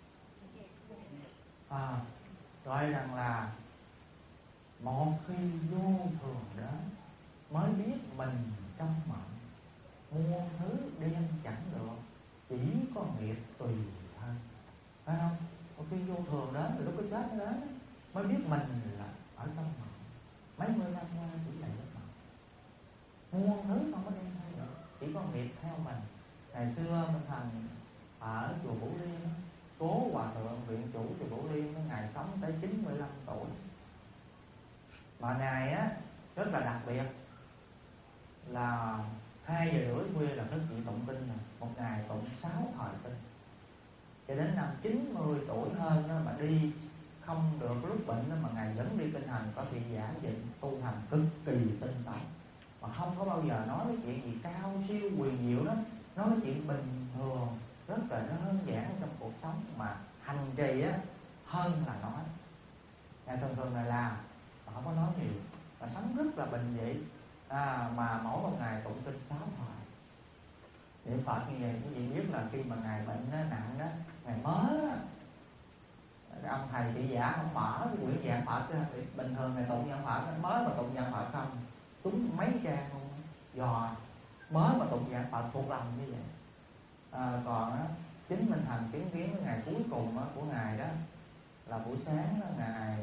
à, gọi rằng là một khi vô thường đó mới biết mình trong mộng, muôn thứ đem chẳng được, chỉ có nghiệp tùy thân, phải không? Một khi vô thường đó, lúc cái chết đó mới biết mình là ở trong mộng. Mấy mươi năm qua chỉ là giấc mộng, muôn thứ không có đem theo được, chỉ có nghiệp theo mình. Ngày xưa Minh Thành ở chùa Bửu Liên, Cố Hòa Thượng viện chủ chùa Bửu Liên, Ngài sống tới chín mươi lăm tuổi. Mà Ngài á rất là đặc biệt là hai giờ rưỡi khuya là thức dậy tụng kinh, này một ngày tụng sáu thời kinh, cho đến năm chín mươi tuổi hơn đó mà đi không được lúc bệnh đó, mà Ngài vẫn đi kinh hành, có thị giả định tu hành cực kỳ tinh tấn, mà không có bao giờ nói cái chuyện gì cao siêu quyền diệu đó, nói cái chuyện bình thường rất là đơn giản trong cuộc sống, mà hành trì á hơn là nói. Ngài thường thường là làm mà không có nói nhiều, và sống rất là bình dị, à, mà mỗi một ngày tụng kinh sáu thời. Niệm Phật như vậy quý vị biết là khi mà Ngài bệnh đó, nặng đó, Ngài mới đó, ông thầy thị giả không mở cái quyển giảng Phật ra, bình thường Ngài tụng giảng Phật mới mà tụng giảng Phật không trúng mấy trang luôn, dò mới mà tụng giảng Phật thuộc lòng như vậy. À, còn á, chính Minh Thành chứng kiến cái ngày cuối cùng á, của Ngài đó là buổi sáng đó, Ngài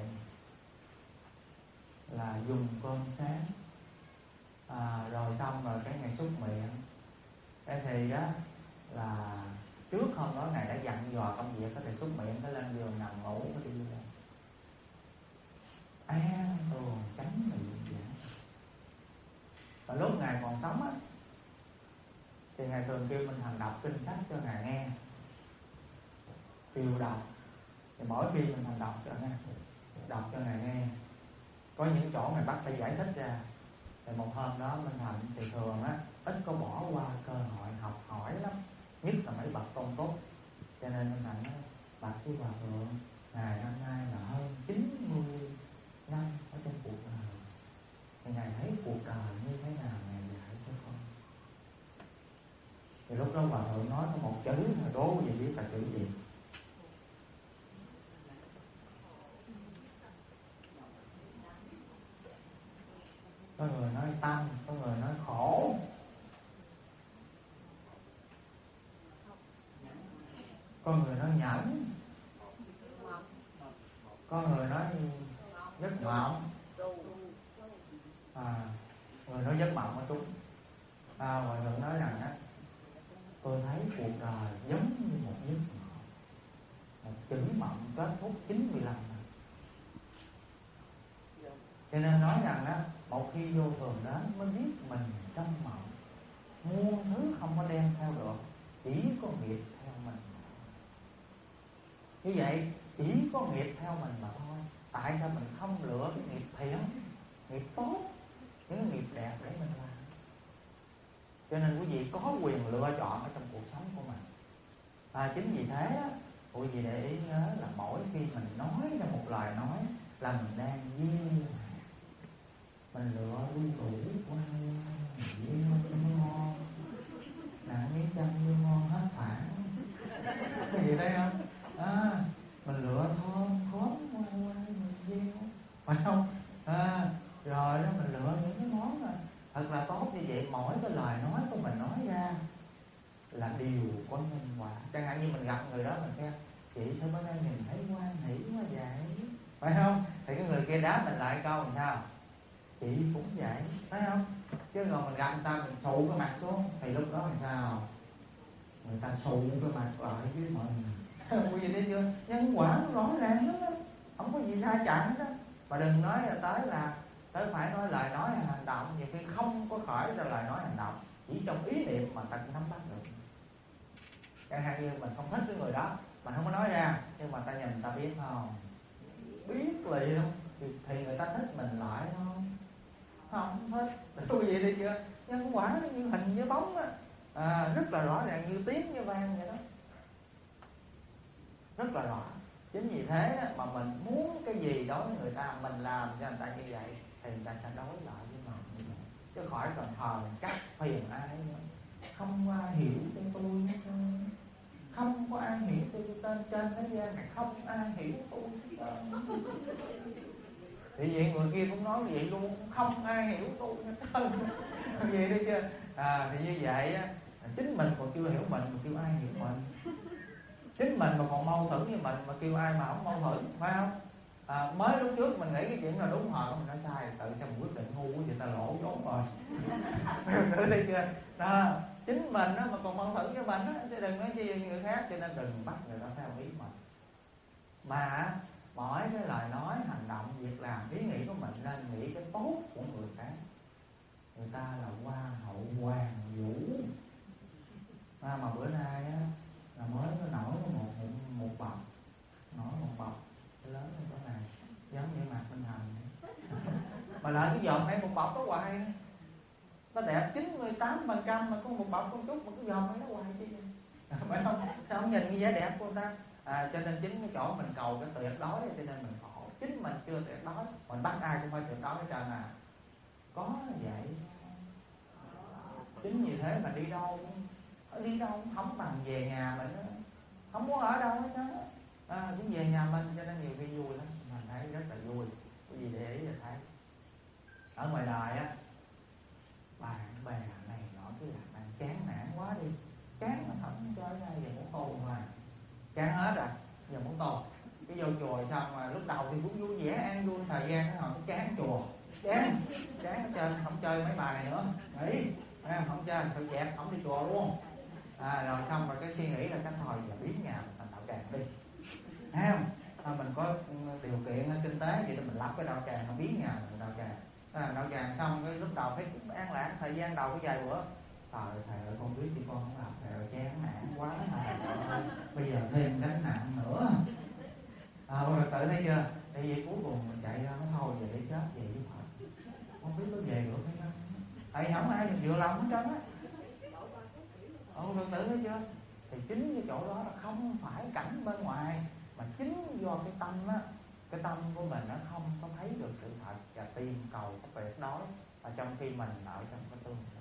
là dùng cơm sáng, à, rồi xong rồi cái Ngài xúc miệng. Cái thì á là trước hôm đó Ngài đã dặn dò công việc, có thể xúc miệng, cái lên giường nằm ngủ, có đi lên an tường tránh miệng vậy. Và lúc Ngài còn sống á thì Ngài thường kêu Minh Thành đọc kinh sách cho Ngài nghe, kêu đọc. Thì mỗi khi Minh Thành đọc cho Ngài, đọc cho Ngài nghe, có những chỗ Ngài bắt phải giải thích ra. Thì một hôm đó Minh Thành thì thường á ít có bỏ qua cơ hội học hỏi lắm, nhất là mấy bậc công tốt. Cho nên Minh Thành nói bạch với Hòa Thượng, Ngài năm nay là hơn chín mươi năm ở trong cuộc đời, thì Ngài thấy cuộc đời như thế nào Ngài dạy cho con. Thì lúc đó Hòa Thượng nói có một chữ mà đố gì biết là chữ gì. Có người nói tâm, có người nói khổ, có người nói nhẫn, có người nói giấc mộng, à, người nói giấc mộng ở chúng. À, Hòa Thượng nói rằng á, tôi thấy cuộc đời giống như một giấc mộng, một chữ mộng kết thúc chín mươi lăm năm. Cho nên nói rằng á, một khi vô thường đến mới biết mình trong mộng, muôn thứ không có đem theo được, chỉ có nghiệp theo mình. Như vậy chỉ có nghiệp theo mình mà thôi. Tại sao mình không lựa cái nghiệp thiện, nghiệp tốt, những cái nghiệp đẹp để mình làm? Cho nên quý vị có quyền lựa chọn ở trong cuộc sống của mình. À, chính vì thế á, quý vị để ý nhớ là mỗi khi mình nói ra một lời nói là mình đang gieo hạt. Mình lựa đu đủ qua gieo ngon, nặng miếng chanh như ngon hết phản. Cái gì thấy không? À, mình lựa thơm khóm qua qua mình gieo, phải không? À, rồi đó mình lựa những cái món mà thật là tốt như vậy. Mỗi cái lời nói của mình nói ra chẳng như mình gặp người đó mình khen chị sao bữa nay nhìn thấy hoan hỷ quá vậy, phải không? Thì cái người kia đáp mình lại câu làm sao? Chị cũng vậy, phải không? Chứ còn mình gặp người ta mình sụ cái mặt xuống thì lúc đó làm sao? Người ta sụ cái mặt lại với mình. Quý vị thấy chưa? Nhân quả nó rõ ràng hết á, không có gì sai chạy hết á. Mà đừng nói là tới là tới phải nói lời nói hay hành động, nhiều khi không có khởi ra lời nói hành động, chỉ trong ý niệm mà ta cũng nắm bắt được. Chẳng hạn như mình không thích cái người đó, mình không có nói ra, nhưng mà ta nhìn ta biết không? Biết liền thì, thì người ta thích mình lại không? Không thích. Quý vị thấy chưa? Nhân quả nó như hình như bóng á, à, rất là rõ ràng, như tiếng như vang vậy đó, rất là rõ. Chính vì thế mà mình muốn cái gì đối với người ta, mình làm cho người ta như vậy thì người ta sẽ đối lại với mình như vậy. Chứ khỏi cần thờ cắt phiền ai nữa. Không có ai hiểu cho tôi hết trơn, không có ai hiểu tôi tên trên thế gian này, không ai hiểu tôi hết trơn. Thì vậy người kia cũng nói như vậy luôn, không ai hiểu tôi hết trơn. Vậy đấy chưa? À, thì như vậy á, chính mình còn chưa hiểu mình mà kêu ai hiểu mình. Chính mình mà còn mâu thuẫn với mình mà kêu ai mà không mâu thuẫn, phải không? À, mới lúc trước mình nghĩ cái chuyện là đúng hồi mình nói sai, tự cho mình quyết định ngu của người ta lỗ vốn rồi. Thử thấy chưa? Đó, chính mình đó mà còn mâu thuẫn với mình đó, chứ đừng nói chi người khác, cho nên đừng bắt người ta theo ý mình. Mà mỗi cái lời nói, hành động, việc làm, ý nghĩ của mình nên nghĩ cái tốt của người khác. Người ta là hoa hậu hoàng vũ. À, mà bữa nay á là mới có nổi một một, một bọc, nổi một bọc lớn hơn cái này, giống như mặt Minh Hằng. Mà lại cái giọt này một bọc có hoài, nó đẹp chín mươi tám phần trăm mà có một bọc con chút mà cái giọt này nó hoài chi vậy? Phải không? Sao không nhìn cái vẻ đẹp của người ta? À, cho nên chính cái chỗ mình cầu cái tuyệt đối, cho nên mình khổ. Chính mình chưa tuyệt đối, mình bắt ai cũng phải tuyệt đối hết trơn à. Có vậy. Chính vì thế mà đi đâu đi đâu cũng không bằng về nhà mình đó. Không muốn ở đâu hết đó, à, cũng về nhà mình, cho nên nhiều khi vui lắm, mình thấy rất là vui. Cái gì để ý là thấy ở ngoài đời á, bạn bè này nọ cứ là bạn chán nản quá đi, chán mà không chơi ra giờ muốn tô mà chán hết rồi, giờ muốn tô. Cái vô chùa xong mà lúc đầu thì cũng vui vẻ an vui, thời gian nó hồi cũng chán chùa, chán chán hết trơn, không chơi mấy bài nữa, nghỉ, không chơi, thôi dẹp, không đi chùa luôn. À, rồi xong rồi cái suy nghĩ là cái thôi giờ biến nhà mình thành đạo tràng đi, thấy không? À, mình có điều kiện kinh tế vậy thì mình lập cái đạo tràng, nó biến nhà mình đạo tràng. À, đạo tràng xong cái lúc đầu thấy cũng an lạc, thời gian đầu cái vài bữa, trời thầy ơi con biết chứ con không làm, thầy ơi chán nản quá, thầy bây giờ thêm gánh nặng nữa. À, rồi tự thấy chưa? Tại vì cuối cùng mình chạy ra nó thôi về để chết về với Phật, không biết có về được hay không. Tại không ai mình vừa lòng hết trơn á. Ồ, Phật tử thấy chưa? Thì chính cái chỗ đó là không phải cảnh bên ngoài, mà chính do cái tâm á, cái tâm của mình nó không có thấy được sự thật và tìm cầu cái tuyệt đối, và trong khi mình ở trong cái tương đối.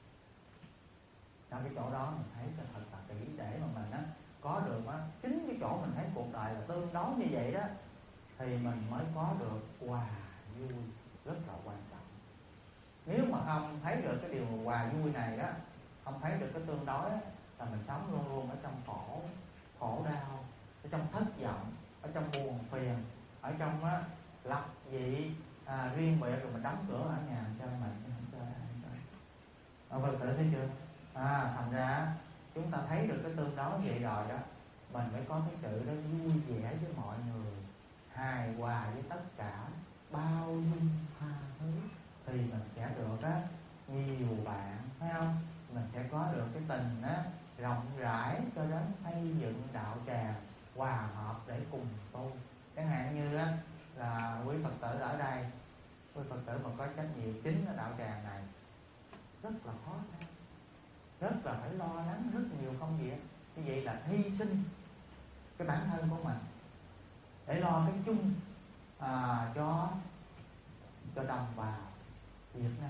Trong cái chỗ đó mình thấy cái thật là kỹ để mà mình á có được á, chính cái chỗ mình thấy cuộc đời là tương đối như vậy đó, thì mình mới có được hòa vui rất là quan trọng. Nếu mà không thấy được cái điều hòa vui này đó, không thấy được cái tương đối á, là mình sống luôn luôn ở trong khổ, khổ đau, ở trong thất vọng, ở trong buồn phiền, ở trong á, lập dị, à, riêng biệt, rồi mình đóng cửa ở nhà cho mình, không cho ai chơi. Ờ, Phật tử thấy chưa? À, thành ra chúng ta thấy được cái tương đối vậy rồi đó, mình mới có cái sự đó vui vẻ với mọi người, hài hòa với tất cả, bao dung tha thứ, thì mình sẽ được á nhiều bạn, phải không? Mình sẽ có được cái tình á rộng rãi cho đến xây dựng đạo tràng hòa hợp để cùng tu. Chẳng hạn như á là quý Phật tử ở đây, quý Phật tử mà có trách nhiệm chính ở đạo tràng này rất là khó khăn, rất là phải lo lắng rất nhiều công việc. Như vậy là hy sinh cái bản thân của mình để lo cái chung à, cho cho đồng bào Việt Nam,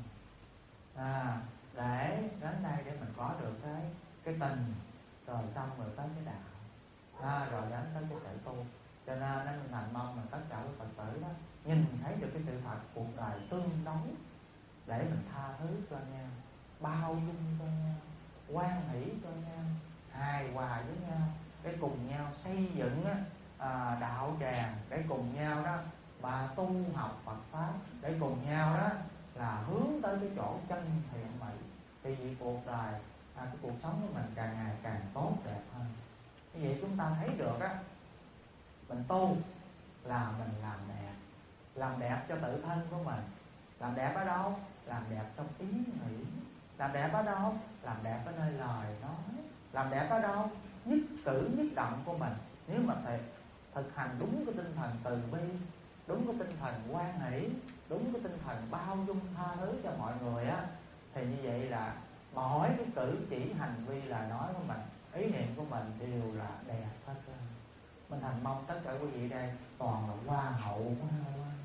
à, để đến đây để mình có được cái cái tình, rồi xong rồi tới cái đạo, à, rồi đến tới cái sự tu. Cho nên mình thành mong là tất cả các Phật tử đó nhìn thấy được cái sự thật cuộc đời tương đối, để mình tha thứ cho nhau, bao dung cho nhau, hoan hỷ cho nhau, hài hòa với nhau, để cùng nhau xây dựng à, đạo tràng, để cùng nhau đó mà tu học Phật pháp, để cùng nhau đó là hướng tới cái chỗ chân thiện mỹ. Thì vì cuộc đời à, cái cuộc sống của mình càng ngày càng tốt đẹp hơn. Như vậy chúng ta thấy được á, mình tu là mình làm đẹp, làm đẹp cho tự thân của mình. Làm đẹp ở đâu? Làm đẹp trong ý nghĩ. Làm đẹp ở đâu? Làm đẹp ở nơi lời nói. Làm đẹp ở đâu? Nhất cử nhất động của mình. Nếu mà thầy thực hành đúng cái tinh thần từ bi, đúng cái tinh thần hoan hỷ, đúng cái tinh thần bao dung tha thứ cho mọi người á, thì như vậy là mỗi cái cử chỉ hành vi là nói của mình, ý niệm của mình đều là đẹp hết trơn. Mình thành mong tất cả quý vị đây toàn là hoa hậu của hai hoa.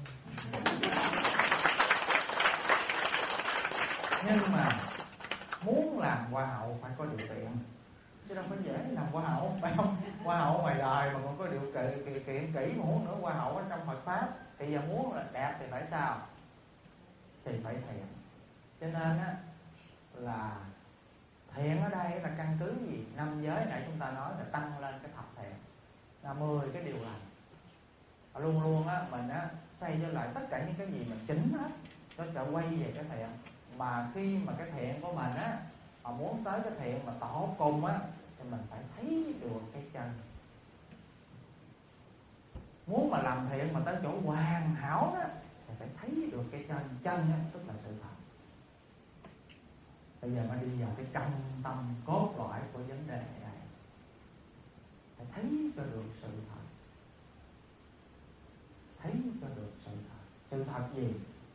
Nhưng mà muốn làm hoa hậu phải có điều kiện, chứ đâu phải dễ làm hoa hậu, phải không? Hoa hậu ngoài đời mà còn có điều kiện, kiện, kiện kỹ mà muốn nữa hoa hậu ở trong Phật pháp. Thì giờ muốn là đẹp thì phải sao? Thì phải thiện. Cho nên á là thiện ở đây là căn cứ gì? Năm giới nãy chúng ta nói là tăng lên cái thập thiện, là mười cái điều lành. Luôn luôn á mình á xây cho lại tất cả những cái gì mình chỉnh hết, nó sẽ quay về cái thiện. Mà khi mà cái thiện của mình á mà muốn tới cái thiện mà tột cùng á, thì mình phải thấy được cái chân. Muốn mà làm thiện mà tới chỗ hoàn hảo á, thì phải thấy được cái chân. Chân á tức là sự thật. Bây giờ mới đi vào cái trọng tâm cốt lõi của vấn đề này, phải thấy cho được sự thật. Thấy cho được sự thật. Sự thật gì?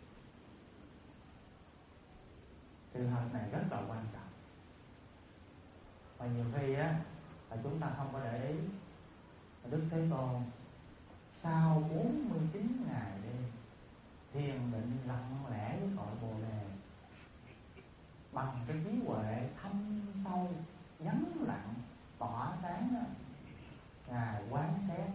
Sự thật này rất là quan trọng. Và nhiều khi á là chúng ta không có để ý. Đức Thế Tôn sau bốn mươi chín ngày đêm thiền định lặng lẽ với cội Bồ Đề, bằng cái trí huệ thâm sâu, vắng lặng, tỏa sáng đó, Ngài quán xét.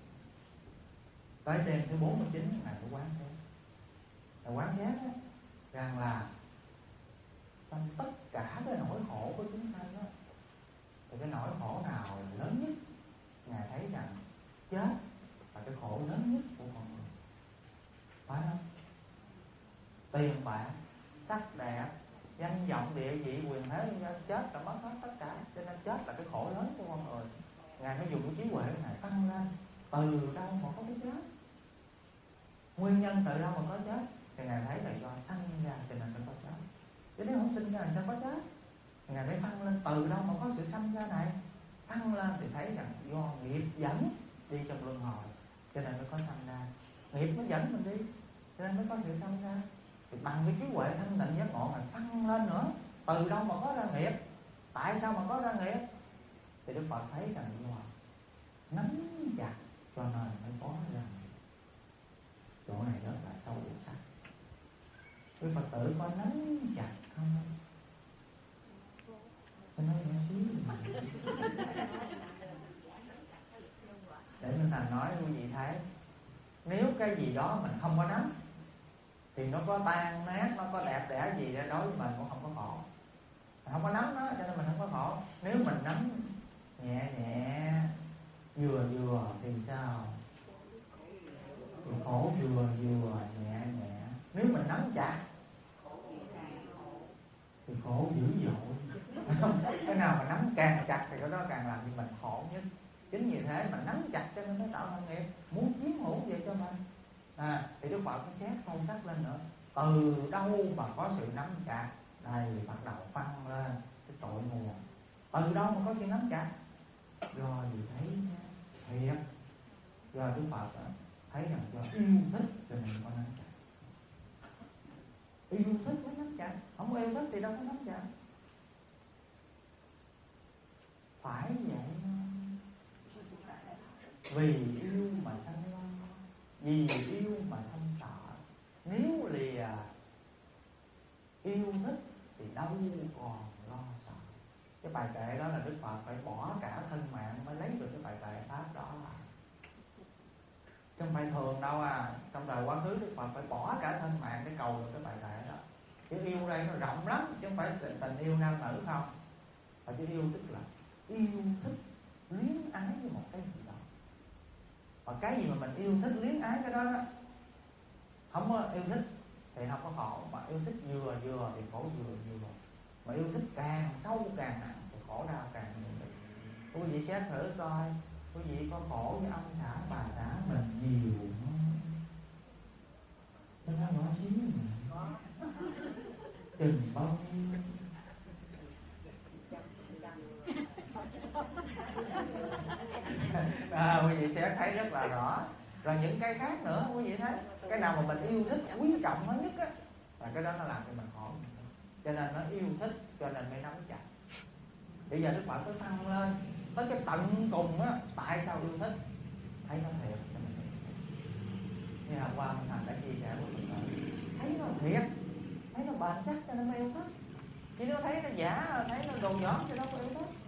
Tới đêm thứ bốn mươi chín Ngài mới quán xét. Ngài quán xét đó, rằng là trong tất cả cái nỗi khổ của chúng sanh đó, thì cái nỗi khổ nào là lớn nhất? Ngài thấy rằng chết là cái khổ lớn nhất của con người, phải không? Tiền bạc, sắc đẹp, danh vọng, địa vị, quyền thế, chết là mất hết tất cả. Cho nên chết là cái khổ lớn của con người. Ngài phải dùng cái trí huệ của Ngài tăng lên. Từ đâu mà có cái chết? Nguyên nhân từ đâu mà có chết? Thì Ngài thấy là do sanh ra cho nên phải có chết. Chứ nếu không sinh ra thì sao có chết? Thì Ngài phải tăng lên từ đâu mà có sự sanh ra này. Tăng lên thì thấy rằng do nghiệp dẫn đi trong luân hồi, cho nên mới có sanh ra. Nghiệp nó dẫn mình đi, cho nên mới có sự sanh ra. Thì bằng cái trí huệ thanh tịnh giác ngộ mà tăng lên nữa. Từ đâu mà có ra nghiệp? Tại sao mà có ra nghiệp? Thì Đức Phật thấy rằng do nắm chặt cho nên mới có ra nghiệp. Chỗ này rất là sâu sắc. Quý Phật tử có nắm chặt không? Cho nói nhỏ xíu để Minh Thành nói quý vị thấy, nếu cái gì đó mình không có nắm thì nó có tan nát, nó có đẹp đẽ gì để đối với mình cũng không có khổ. Mình không có nắm nó cho nên mình không có khổ. Nếu mình nắm nhẹ nhẹ, vừa vừa thì sao? Thì khổ vừa vừa, nhẹ nhẹ. Nếu mình nắm chặt thì khổ dữ dội. Cái nào mà nắm càng chặt thì cái đó càng làm cho mình khổ nhất. Chính vì thế mà nắm chặt cho nên nó tạo năng nghiệp, muốn chiếm hữu vậy cho mình. À, thì Đức Phật có xét sâu sắc lên nữa. Từ đâu mà có sự nắm chặt? Đây bắt đầu phân lên cái tội nguồn. Từ đâu mà có sự nắm chặt? Do gì thấy thiệt. Do Đức Phật thấy rằng do yêu thích cho nên có nắm chặt. Yêu thích mới nắm chặt, không yêu thích thì đâu có nắm chặt. Phải vậy. Vì yêu mà sanh lo, vì yêu mà sanh sợ. Nếu lìa yêu thích thì đâu còn lo sợ. Cái bài kệ đó là Đức Phật phải bỏ cả thân mạng mới lấy được cái bài kệ pháp đó. Chứ không phải thường đâu à. Trong đời quá khứ Đức Phật phải bỏ cả thân mạng để cầu được cái bài kệ đó. Cái yêu đây nó rộng lắm, chứ không phải tình, tình yêu nam nữ không. Và cái yêu tức là yêu thích luyến ái với một cái gì đó. Và cái gì mà mình yêu thích luyến ái cái đó, đó không có yêu thích thì không có khổ, mà yêu thích vừa vừa thì khổ vừa vừa, mà yêu thích càng sâu càng nặng thì khổ đau càng nhiều. Quý vị xét thử coi, quý vị có khổ với ông xã bà xã mình nhiều không? Nó nói nhỏ xíu mà chừng bao nhiêu. À, quý vị sẽ thấy rất là rõ. Rồi những cái khác nữa quý vị thấy, cái nào mà mình yêu thích quý trọng nó nhất á, là cái đó nó làm cho mình khổ. Cho nên nó yêu thích, cho nên mới nắm chặt. Bây giờ Đức Phật cứ tăng lên tới cái tận cùng á, tại sao yêu thích? Thấy nó thiệt. Như hôm qua Thành đã chia sẻ với mình, thấy nó thiệt, thấy nó bền chắc cho nên mới yêu thích. Chứ nếu thấy nó giả, thấy nó đồ nhỏ thì đâu có yêu thích.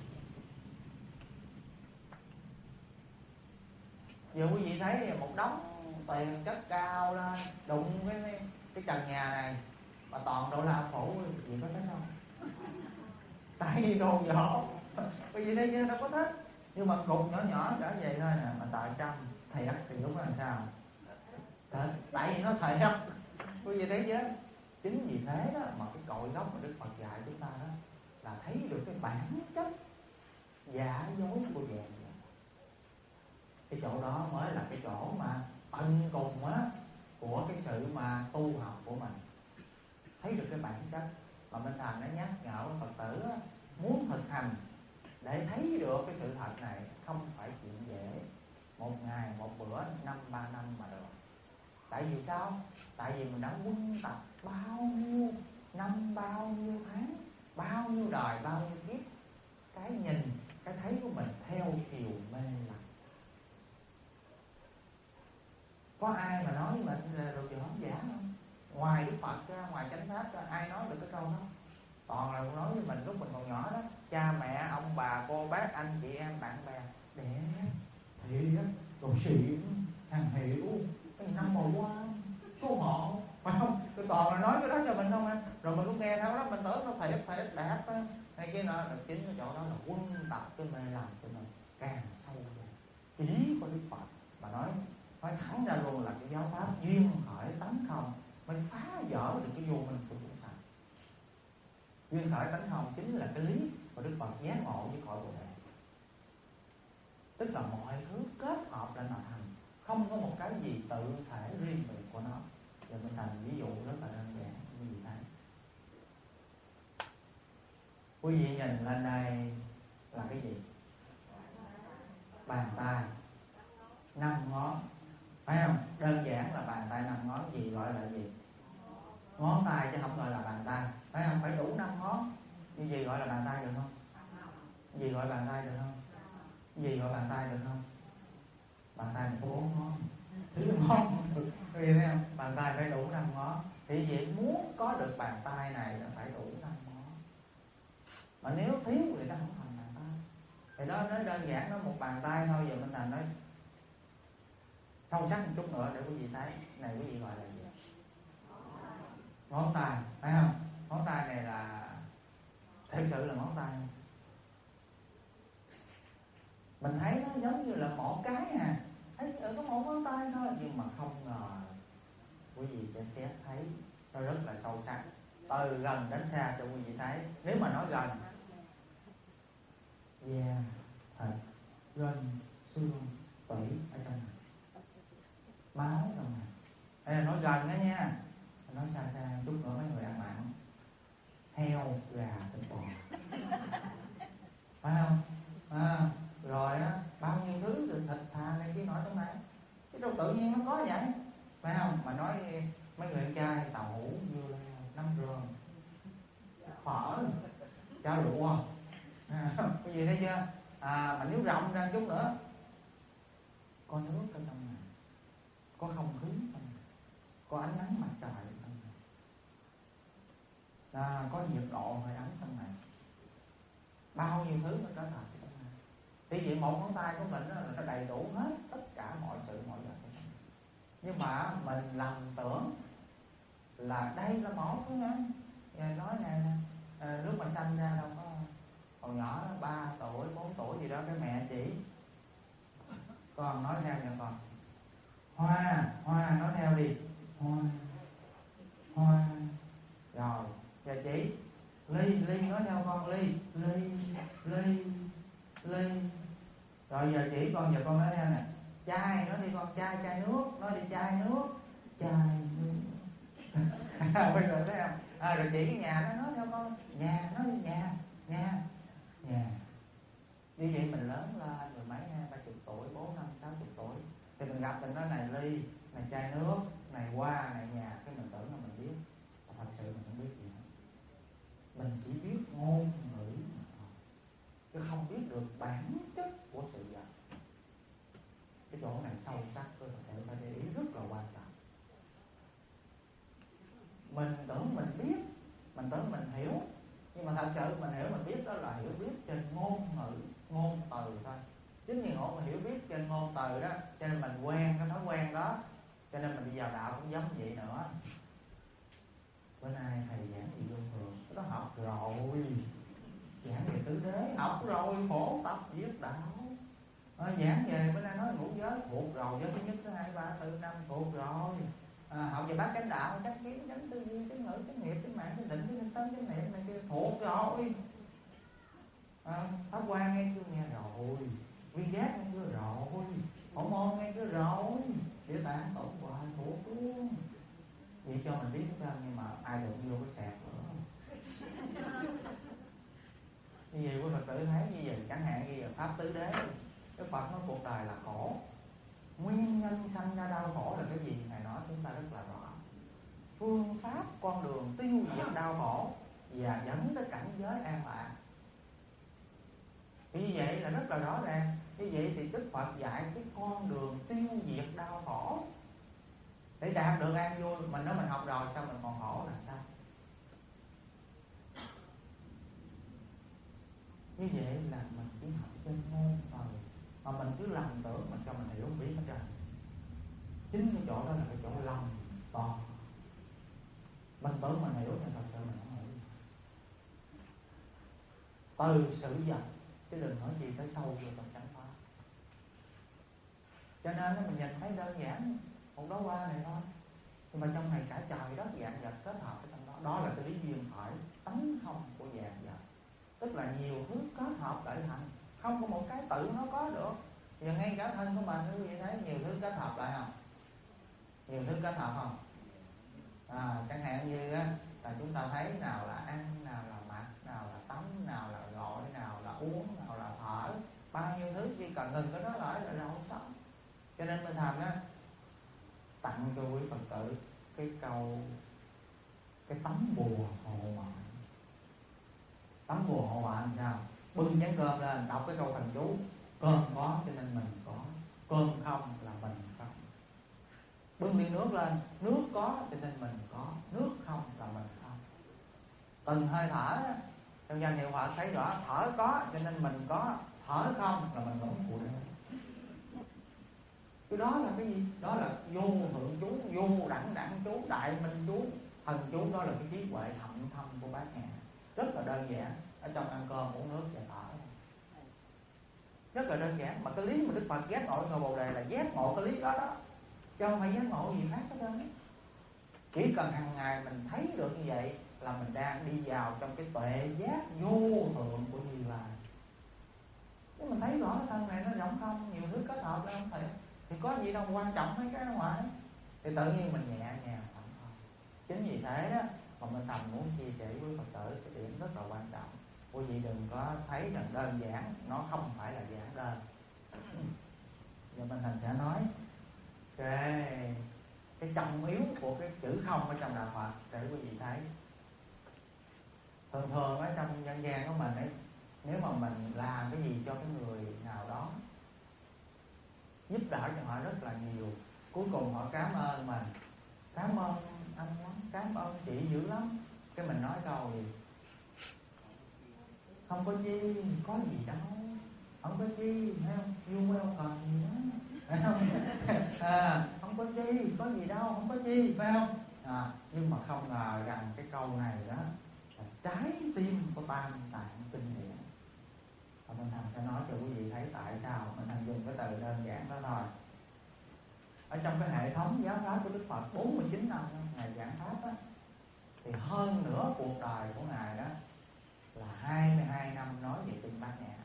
Giờ quý vị thấy một đống tiền chất cao lên đụng cái cái trần nhà này mà toàn đô la phủ, quý vị có thấy không? Tại vì đồ nhỏ, quý vị thấy chứ đâu có thích. Nhưng mà cục nhỏ nhỏ trở vậy thôi nè, mà tại trăm thiệt thì lúc đó làm sao? Thật, tại vì nó thiệt, quý vị thấy chứ. Chính vì thế đó mà cái cội gốc mà Đức Phật dạy chúng ta đó là thấy được cái bản chất giả dối của vàng. Cái chỗ đó mới là cái chỗ mà tận cùng á của cái sự mà tu học của mình. Thấy được cái bản chất. Mà Minh Thành nó nhắc nhở Phật tử á, muốn thực hành để thấy được cái sự thật này không phải chuyện dễ. Một ngày, một bữa, năm, ba năm mà được. Tại vì sao? Tại vì mình đã quân tập bao nhiêu năm, bao nhiêu tháng, bao nhiêu đời, bao nhiêu kiếp. Cái nhìn, cái thấy của mình theo chiều mê lầm. Có ai mà nói với mình là đồ giỡn giả không? Ngoài Đức Phật ra, ngoài chánh pháp ra, ai nói được cái câu đó? Toàn là nói với mình lúc mình còn nhỏ đó. Cha mẹ, ông bà, cô bác, anh chị em, bạn bè. Để thì á, đồ xịn, hàng hiệu, cái gì năm màu hoa, số hộ, phải không? Tôi toàn là nói cái đó cho mình không anh. Rồi mình cũng nghe theo đó, mình tưởng nó thiệt, thiệt, đẹp á. Hay cái nó, chính cái chỗ đó là quân tập cái mê làm cho mình càng sâu hơn. Chỉ có Đức Phật mà nói nói thẳng ra luôn là cái giáo pháp duyên khởi tánh không mới phá vỡ được cái vô minh của chúng ta. Duyên khởi tánh không chính là cái lý mà Đức Phật giác ngộ với cõi Bồ Đề. Tức là mọi thứ kết hợp lên mà thành, không có một cái gì tự thể riêng biệt của nó. Giờ mình thành ví dụ rất là đơn giản như vậy đấy. Quý vị nhìn lên đây là cái gì? Bàn tay năm ngón, phải không? Đơn giản là bàn tay năm ngón. Gì gọi là gì? Ngón tay chứ không gọi là bàn tay, phải không? Phải đủ năm ngón. Như gì gọi là bàn tay được không? Gì gọi bàn tay được không? Gì gọi bàn tay được không? Bàn tay có bốn ngón, thứ ngón, thấy không? Bàn tay phải đủ năm ngón. Thì vậy muốn có được bàn tay này là phải đủ năm ngón. Mà nếu thiếu thì nó không thành bàn tay. Thì đó nói đơn giản, nó một bàn tay thôi. Giờ mình thành nói sâu sắc một chút nữa để quý vị thấy. Này quý vị gọi là gì? Ngón tay, phải không? Ngón tay này là thực sự là ngón tay. Mình thấy nó giống như là một cái à, thấy có một ngón tay thôi. Nhưng mà không ngờ quý vị sẽ xét thấy nó rất là sâu sắc, từ gần đến xa cho quý vị thấy. Nếu mà nói gần, da, thịt, gân, xương, tủy ở trong này, máu trong này. Đây là nói gần đó nha. Nói xa xa chút nữa mấy người ăn mặn, heo, gà, thịt bò, phải không? À, rồi á, bao nhiêu thứ từ thịt thà này kia nói trong này, cái đâu tự nhiên nó có vậy, phải không? Mà nói mấy người ăn chay, tàu hũ, dưa leo, nấm rơm, phở, cháo lụa, à, cái gì thấy chưa? À, mà nếu rộng ra chút nữa, có nước ở trong này, có không khí trong này, có ánh nắng mặt trời ở trong này, à, có nhiệt độ hơi ấm trong này, bao nhiêu thứ nó trở thành trong này. Thì vậy một ngón tay của mình đó, là nó đầy đủ hết tất cả mọi sự mọi vật. Nhưng mà mình lầm tưởng là đây là một thôi nha. Nói này nè, à, lúc mà sanh ra đâu có Còn nhỏ ba tuổi bốn tuổi gì đó, cái mẹ chỉ con nói theo nha con. Hoa, hoa nói theo đi. Hoa, hoa. Rồi giờ chỉ ly, ly nói theo con. Ly, ly, ly, ly. Rồi giờ chỉ con, giờ con nói theo nè. Chai nói đi con. Chai, chai nước. Nói đi chai nước. Chai nước. Bây giờ thấy không? À, rồi chỉ cái nhà nó nói theo con. Nhà, nói đi nhà. Nhà, nhà. Như vậy mình lớn lên rồi mấy hai ba chục tuổi, bốn năm sáu chục tuổi thì mình gặp mình nói này ly, này chai nước, này hoa, này nhà, cái mình tưởng là mình biết. Và thật sự mình không biết gì hết. Mình chỉ biết ngôn ngữ chứ không biết được bản chất của sự vật. Cái chỗ này sâu sắc, tôi phải phải để ý rất là quan trọng. Mình tưởng mình biết, mình tưởng mình hiểu, nhưng mà thật sự mình hiểu mình biết đó là hiểu biết trên ngôn ngữ, ngôn từ thôi. Chính vì ngộ mà hiểu biết trên ngôn từ đó, cho nên mình quen cái thói quen đó, cho nên mình đi vào đạo cũng giống vậy nữa. Bữa nay thầy giảng gì vô thường, cái đó học rồi, giảng về tứ đế học rồi, phổ tập viết đạo. À, giảng về bữa nay nói ngũ giới thuộc rồi, giới thứ nhất, thứ hai, ba, tư, năm thuộc rồi. À, học về bát chánh đạo, chánh kiến, chánh tư duy, chánh ngữ, chánh nghiệp, chánh mạng, chánh định, chánh tâm, chánh niệm này kia thuộc rồi. À, pháp quan nghe chưa nghe rồi, viên giác nghe chưa rồi, hổ môn nghe chưa rồi, địa tạng tổng hoài thuộc luôn. Vậy cho mình biết hết trơn, nhưng mà ai được vô cái sẹt nữa. Như vậy quý Phật tử thấy như vậy, chẳng hạn như là pháp tứ đế, Đức Phật nói cuộc đời là khổ. Nguyên nhân sanh ra đau khổ là cái gì? Ngài nói chúng ta rất là rõ. Phương pháp con đường tiêu diệt đau khổ và dẫn tới cảnh giới an lạc. Như vậy là rất là rõ ràng. Như vậy thì Đức Phật dạy cái con đường tiêu diệt đau khổ để đạt được an vui. Mình nói mình học rồi sao mình còn khổ là sao? Như vậy là mình chỉ học trên ngôn thôi, mà mình cứ lầm tưởng mình cho mình hiểu không biết hết trơn. Chính cái chỗ đó là cái chỗ lầm to. Mình tưởng mình hiểu nhưng thật sự mình không hiểu. Từ sự vật chứ đừng nói gì tới sâu vô trong chánh pháp. Cho nên mình nhìn thấy đơn giản một đóa hoa này thôi, nhưng mà trong này cả trời đất vạn vật kết hợp với trong đó. Đó là cái lý duyên khởi tánh không của vạn vật, tức là nhiều thứ kết hợp lại thành, không có một cái tự nó có được. Giờ ngay cả thân của mình quý vị thấy nhiều thứ kết hợp lại không? Nhiều thứ kết hợp không? À, chẳng hạn như á, là chúng ta thấy nào là ăn, nào là mặc, nào là tắm, nào là gọi, nào là uống, nào là thở, bao nhiêu thứ chỉ cần ngừng cái đó lại là đâu sống. Cho nên mình thành á, tặng cho quý Phật tử cái câu cái tấm bùa hộ mệnh. Tấm bùa hộ mệnh sao? Bưng chén cơm lên đọc cái câu thần chú, cơm có cho nên mình có, cơm không là mình không. Bưng ly nước lên, nước có cho nên mình có, nước không là mình không. Từng hơi thở trong danh hiệu Phật thấy rõ, thở có cho nên mình có, thở không là mình vẫn phụ được. Cái đó là cái gì? Đó là vô thượng chú, vô đẳng đẳng chú, đại minh chú, thần chú. Đó là cái trí huệ thậm thâm của Bát Nhã. Rất là đơn giản. Ở trong ăn cơm, uống nước và thở, rất là đơn giản. Mà cái lý mà Đức Phật giác ngộ Ngôi Bồ Đề là giác ngộ cái lý đó đó, chứ không phải giác ngộ gì khác hết trơn. Chỉ cần hàng ngày mình thấy được như vậy là mình đang đi vào trong cái tuệ giác vô thượng của Như Lai. Chứ mình thấy rõ cái thân này nó rộng không, nhiều thứ kết hợp lên không thể, thì có gì đâu quan trọng mấy cái ngoài, thì tự nhiên mình nhẹ nhàng thẳng thôi. Chính vì thế đó mà mình thầm muốn chia sẻ với Phật tử cái điểm rất là quan trọng. Quý vị đừng có thấy rằng đơn giản, nó không phải là giản đơn. Giờ mình thành sẽ nói cái cái trọng yếu của cái chữ không ở trong đạo Phật để quý vị thấy. Thường thường ở trong dân gian của mình ấy, nếu mà mình làm cái gì cho cái người nào đó, giúp đỡ cho họ rất là nhiều, cuối cùng họ cảm ơn mình, cảm ơn anh lắm, cảm ơn chị dữ lắm, cái mình nói câu gì? Không có chi, có gì đâu, không có chi, thấy không? Vui không còn gì đó, phải không? À, không có chi, có gì đâu, không có chi, phải không? À, nhưng mà không ngờ rằng cái câu này đó là trái tim của Tam Tạng Kinh Điển. sẽ nói cho quý vị thấy tại sao mình đang dùng cái từ đơn giản đó thôi. Ở trong cái hệ thống giáo pháp của Đức Phật bốn mươi chín năm Ngài giảng pháp đó, thì hơn nửa cuộc đời của Ngài đó là hai mươi hai năm nói về kinh Bát Nhã.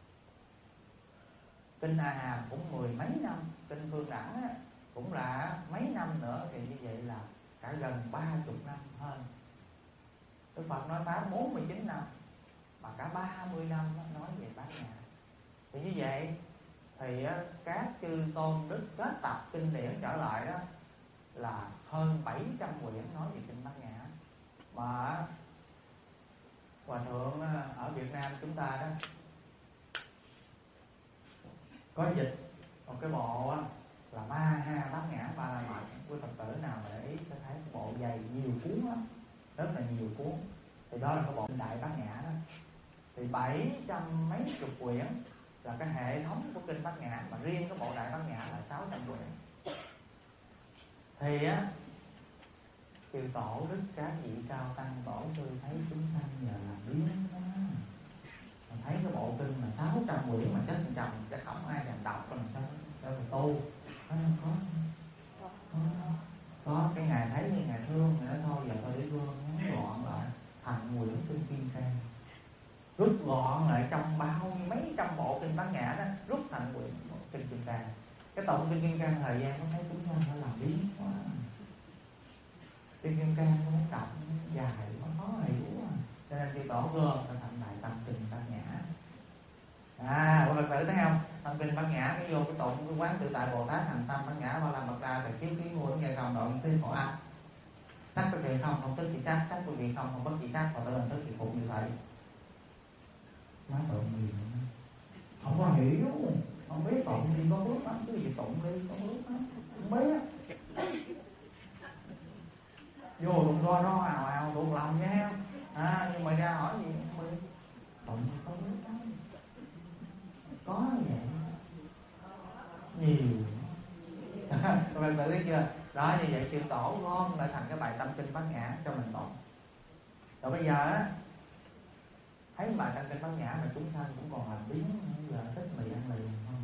Kinh A Hàm cũng mười mấy năm, kinh Phương Đẳng á, cũng là mấy năm nữa, thì như vậy là cả gần ba chục năm hơn. Đức Phật nói pháp bốn mươi chín năm mà cả ba mươi năm nói về Bát Nhã. Thì như vậy thì các chư tôn đức kết tập kinh điển trở lại đó là hơn bảy trăm quyển nói về kinh Bát Nhã. Mà Hòa thượng ở Việt Nam chúng ta đó có dịch một cái bộ là Ma Ha Bát Nhã Ba La Mật. Quý Phật tử nào mà để ý sẽ thấy cái bộ dày nhiều cuốn lắm, rất là nhiều cuốn. Thì đó là cái bộ Đại Bát Nhã đó. Thì bảy trăm mấy chục quyển là cái hệ thống của kinh Bát Nhã, mà riêng cái bộ Đại Bát Nhã là sáu trăm quyển. Thì á, chư tổ đức các vị cao tăng tổ sư thấy chúng sanh nhờ làm biến đó. Mình thấy cái bộ kinh mà sáu trăm quyển mà chết chồng chắc không ai thèm đọc, còn sao đâu phải tu. Có có có, có cái ngày thấy như ngày thương thì nói thôi giờ tôi để gương ngắn gọn lại thành quyển kinh Kim Cang, rút gọn lại trong bao nhiêu mấy trăm bộ kinh Bát Nhã đó, rút thành quyển kinh Kim Cang. Cái tụng kinh Kim Cang thời gian có thấy chúng ta phải làm biến quá. Kinh Kim Cang nó đọc dài nó khó hiểu à. Cho nên khi tổ gom ta thành đại tâm kinh Bát Nhã. À, các bạn thấy không? Tâm kinh Bát Nhã cái vô cái tụng cái quán tự tại Bồ Tát hành tâm Bát Nhã Ba La Mật Đa thì chiếu ký ngôi nghe cầm đội tiên khổ âm. Sắc quý vị không, không tức chỉ sắc, sắc quý vị không, không bất chỉ sắc, và tự hình tức chỉ phụ như vậy. Nói tụng gì nữa? Không có hiểu, không biết tụng đi có bước lắm, cái gì tụng đi có bước lắm, không biết. Vô đụng ro ro ào ào đụng lòng nha. À, nhưng mà ra hỏi gì không biết. Tụng có bước lắm. Có vậy nhiều. Các bạn tự biết chưa? Đó, như vậy chư tổ gom lại thành cái bài tâm kinh Bát Nhã cho mình tụng. Rồi bây giờ á, thấy bài tâm kinh Bát Nhã mà chúng sanh cũng còn làm biến, giờ thích mì ăn liền không?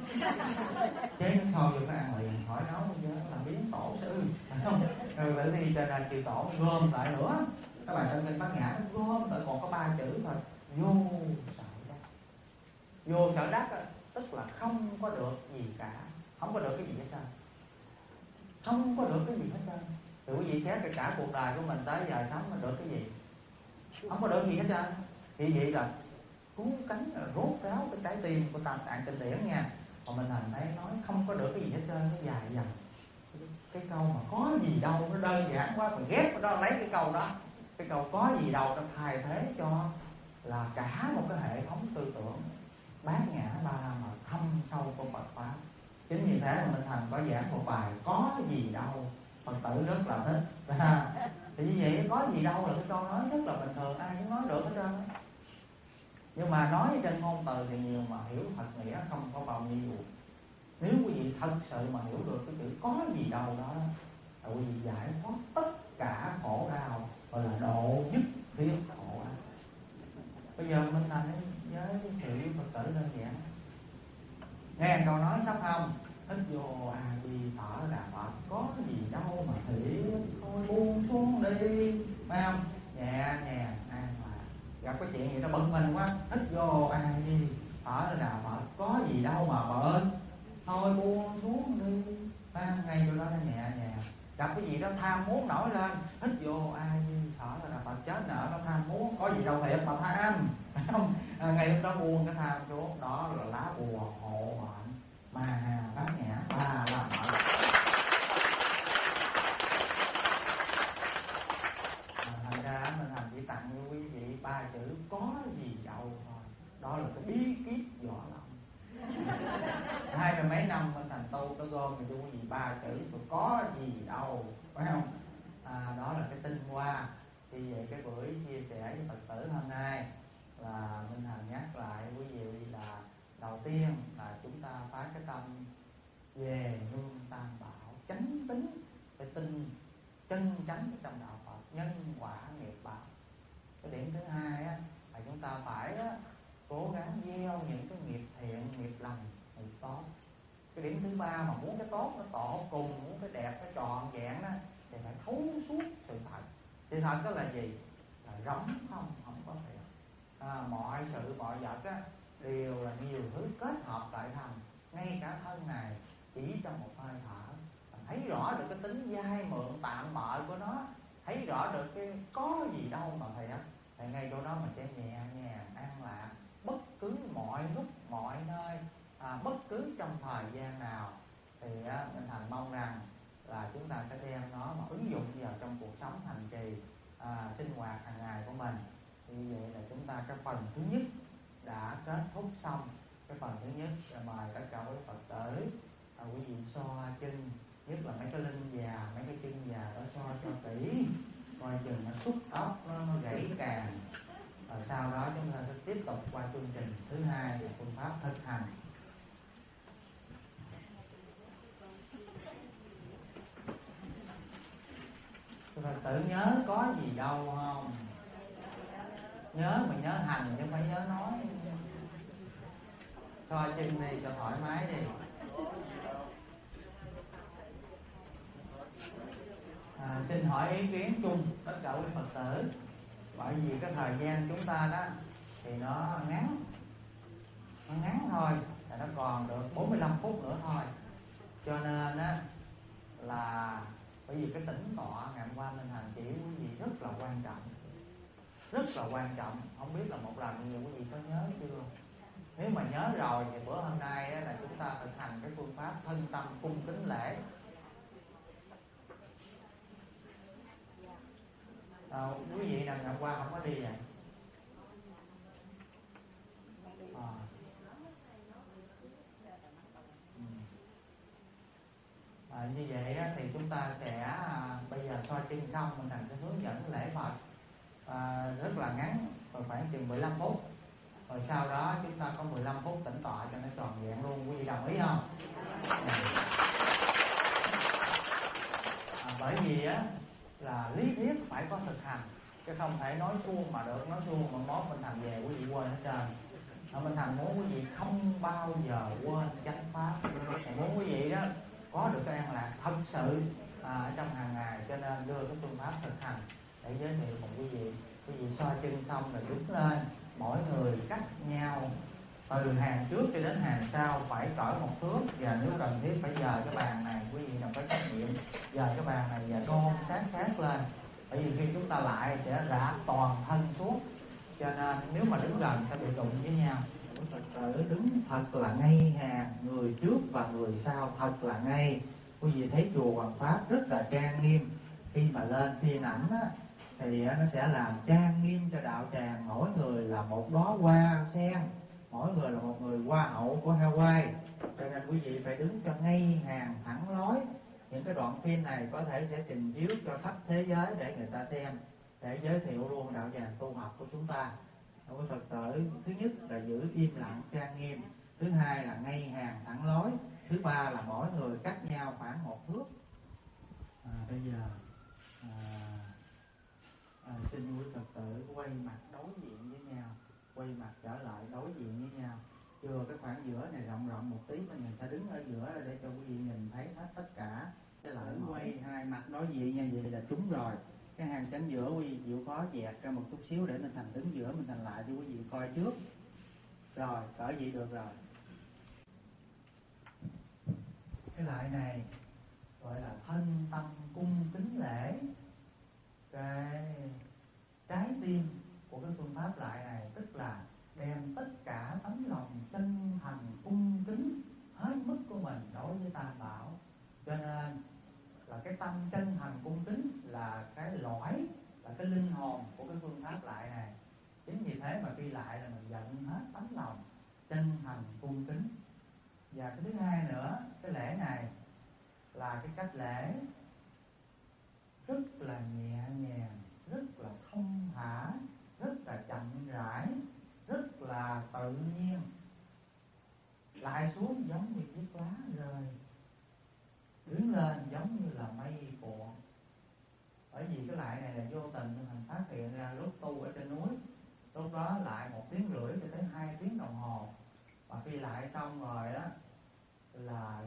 Chế so với cái ăn liền hỏi nó bây giờ làm biến tổ sư không? Rồi lại đi cho nên chư tổ gom lại nữa cái bài tâm kinh Bát Nhã, gom lại còn có ba chữ thôi: vô sở đắc. Vô sở đắc á, tức là không có được gì cả, không có được cái gì hết trơn, không có được cái gì hết trơn. Thì quý vị xét cả cuộc đời của mình tới giờ sống mình được cái gì? Không có được gì hết trơn. Thì vậy là cuốn cánh là rốt ráo cái trái tim của Tam Tạng Kinh Điển nha. Mà mình hành thấy nói không có được cái gì hết trơn, nó dài dòng. Cái câu mà có gì đâu nó đơn giản quá, mình ghét vào đó lấy cái câu đó. Cái câu có gì đâu nó thay thế cho là cả một cái hệ thống tư tưởng Bát Nhã Ba La Mật thâm sâu của Phật pháp. Chính vì thế mà mình thành có giảng một bài có gì đâu, Phật tử rất là thích. Thì như vậy có gì đâu là cái câu nói rất là bình thường, ai cũng nói được hết trơn. Nhưng mà nói trên ngôn từ thì nhiều mà hiểu thật nghĩa không có bao nhiêu. Nếu quý vị thật sự mà hiểu được cái chữ có gì đâu đó là quý vị giải thoát tất cả khổ đau, gọi là độ dứt thiết khổ ác. Bây giờ mình thành với sự Phật tử đơn giản, nghe câu nói sắp không? Hít vô A Di thở Đà Phật, có gì đâu mà thiệt, thôi buông xuống đi, phải không? Nhẹ nhàng an hòa. Gặp cái chuyện gì nó bực mình quá, hít vô A Di thở Đà Phật, có gì đâu mà bệnh, thôi buông xuống đi, phải không? Ngay chỗ đó nó nhẹ nhàng. Gặp cái gì đó tham muốn nổi lên, hít vô A Di thở Đà Phật, chết nợ nó tham muốn, có gì đâu thiệt mà tham, phải không? À, ngay lúc đó buông cái tham xuống, đó là lá bùa hộ mệnh Ma Ha Bát Nhã Ba La Mật. Thành ra mình thành chỉ tặng cho quý vị ba chữ có gì đâu thôi. Đó là cái bí kíp võ lòng. Hai mươi mấy năm mình thành tu có gom cho quý vị ba chữ có gì đâu, phải không? À, đó là cái tinh hoa. Thì vậy cái buổi chia sẻ với Phật tử hôm nay là Minh Thành nhắc lại quý vị là đầu tiên là chúng ta phá cái tâm về nương tam bảo, chánh tín, phải tin chân chánh trong đạo Phật, nhân quả nghiệp báo. Cái điểm thứ hai á, là chúng ta phải á, cố gắng gieo những cái nghiệp thiện, nghiệp lành, nghiệp tốt. Cái điểm thứ ba mà muốn cái tốt nó tột cùng, muốn cái đẹp nó trọn vẹn đó, thì phải thấu suốt sự thật. Sự thật đó là gì? Là rỗng không, không có thiệt. À, mọi sự mọi vật á đều là nhiều thứ kết hợp lại thành. Ngay cả thân này chỉ trong một hơi thở, thấy rõ được cái tính dai mượn tạm bợ của nó, thấy rõ được cái có gì đâu mà thiệt. Thì ngay chỗ đó mình sẽ nhẹ nhàng an lạc, bất cứ mọi lúc mọi nơi, à, bất cứ trong thời gian nào. Thì á, Minh Thành mong rằng là chúng ta sẽ đem nó mà ứng dụng vào trong cuộc sống hành trì, à, sinh hoạt hàng ngày của mình. Thì vậy là chúng ta cái phần thứ nhất đã kết thúc xong. Cái phần thứ nhất là mời tất cả quý Phật tử, à, quý vị xoa chân, nhất là mấy cái lưng già, mấy cái chân già đó xoa cho kỹ, coi chừng nó xúc ốc, nó, nó gãy càng. Rồi sau đó chúng ta sẽ tiếp tục qua chương trình thứ hai là phương pháp thực hành. Phật tử nhớ có gì đâu không? Nhớ mà nhớ hành chứ không phải nhớ nói. Xoa chân đi cho thoải mái đi. À, xin hỏi ý kiến chung tất cả quý Phật tử. Bởi vì cái thời gian chúng ta đó thì nó ngắn, nó ngắn thôi, là nó còn được bốn mươi lăm phút nữa thôi. Cho nên á là bởi vì cái tĩnh tọa ngày hôm qua Minh Thành chỉ quý vị rất là quan trọng, rất là quan trọng. Không biết là một lần như quý vị có nhớ chưa? Nếu mà nhớ rồi thì bữa hôm nay á, là chúng ta thực hành cái phương pháp thân tâm cung kính lễ. À, quý vị nào ngày hôm qua không có đi vậy? À. Ừ. À, như vậy á, thì chúng ta sẽ à, bây giờ xoa chân xong mình thành cái hướng dẫn lễ Phật, à, rất là ngắn, rồi khoảng chừng mười lăm phút. Rồi sau đó chúng ta có mười lăm phút tĩnh tọa cho nó tròn vẹn luôn. Quý vị đồng ý không? À, bởi vì á là lý thuyết phải có thực hành, chứ không thể nói suông mà được. Nói suông mà mốt Minh Thành về quý vị quên hết trơn. À, Minh Thành muốn quý vị không bao giờ quên chánh pháp. Thì muốn quý vị đó có được cái an lạc thật sự à, trong hàng ngày, cho nên đưa cái phương pháp thực hành để giới thiệu cùng quý vị. Quý vị xoa chân xong rồi đứng lên, mỗi người cách nhau từ hàng trước cho đến hàng sau phải cỡ một thước, và nếu cần thiết phải dời cái bàn này. Quý vị nào có trách nhiệm dời cái bàn này và đôn sát sát lên, bởi vì khi chúng ta lại sẽ rã toàn thân xuống, cho nên nếu mà đứng gần sẽ bị đụng với nhau. Phật tử đứng thật là ngay hàng, người trước và người sau thật là ngay. Quý vị thấy chùa Hoàng Pháp rất là trang nghiêm. Khi mà lên phim ảnh á, thì nó sẽ làm trang nghiêm cho đạo tràng. Mỗi người là một đóa hoa sen, mỗi người là một người hoa hậu của Hawaii. Cho nên quý vị phải đứng cho ngay hàng thẳng lối. Những cái đoạn phim này có thể sẽ trình chiếu cho khắp thế giới để người ta xem, để giới thiệu luôn đạo tràng tu học của chúng ta. Đối với Phật tử, thứ nhất là giữ im lặng trang nghiêm, thứ hai là ngay hàng thẳng lối, thứ ba là mỗi người cách nhau khoảng một thước. À, bây giờ à, à, xin quý Phật tử quay mặt đối diện với nhau, quay mặt trở lại đối diện với nhau. Chưa cái khoảng giữa này rộng rộng một tí, mình sẽ đứng ở giữa để cho quý vị nhìn thấy hết tất cả. Cái lợi quay hai mặt đối diện như vậy là trúng rồi. Cái hàng chánh giữa quý vị chịu khó dẹt ra một chút xíu để mình thành đứng giữa, mình thành lại cho quý vị coi trước. Rồi, cỡ vậy được rồi. Cái lại này gọi là thân tâm cung kính lễ. Cái trái tim của cái phương pháp lại này tức là đem tất cả tấm lòng chân thành cung kính hết mức của mình đối với Tam Bảo. Cho nên là cái tâm chân thành cung kính là cái lõi, là cái linh hồn của cái phương pháp lại này. Chính vì thế mà khi lại là mình dẫn hết tấm lòng chân thành cung kính. Và cái thứ hai nữa, cái lễ này là cái cách lễ rất là nhẹ nhàng, rất là thông thả, rất là chậm rãi, rất là tự nhiên. Lại xuống giống như chiếc lá rơi, đứng lên giống như là mây cuộn. Bởi vì cái lại này là vô tình mình phát hiện ra lúc tu ở trên núi, lúc đó lại một tiếng rưỡi cho tới hai tiếng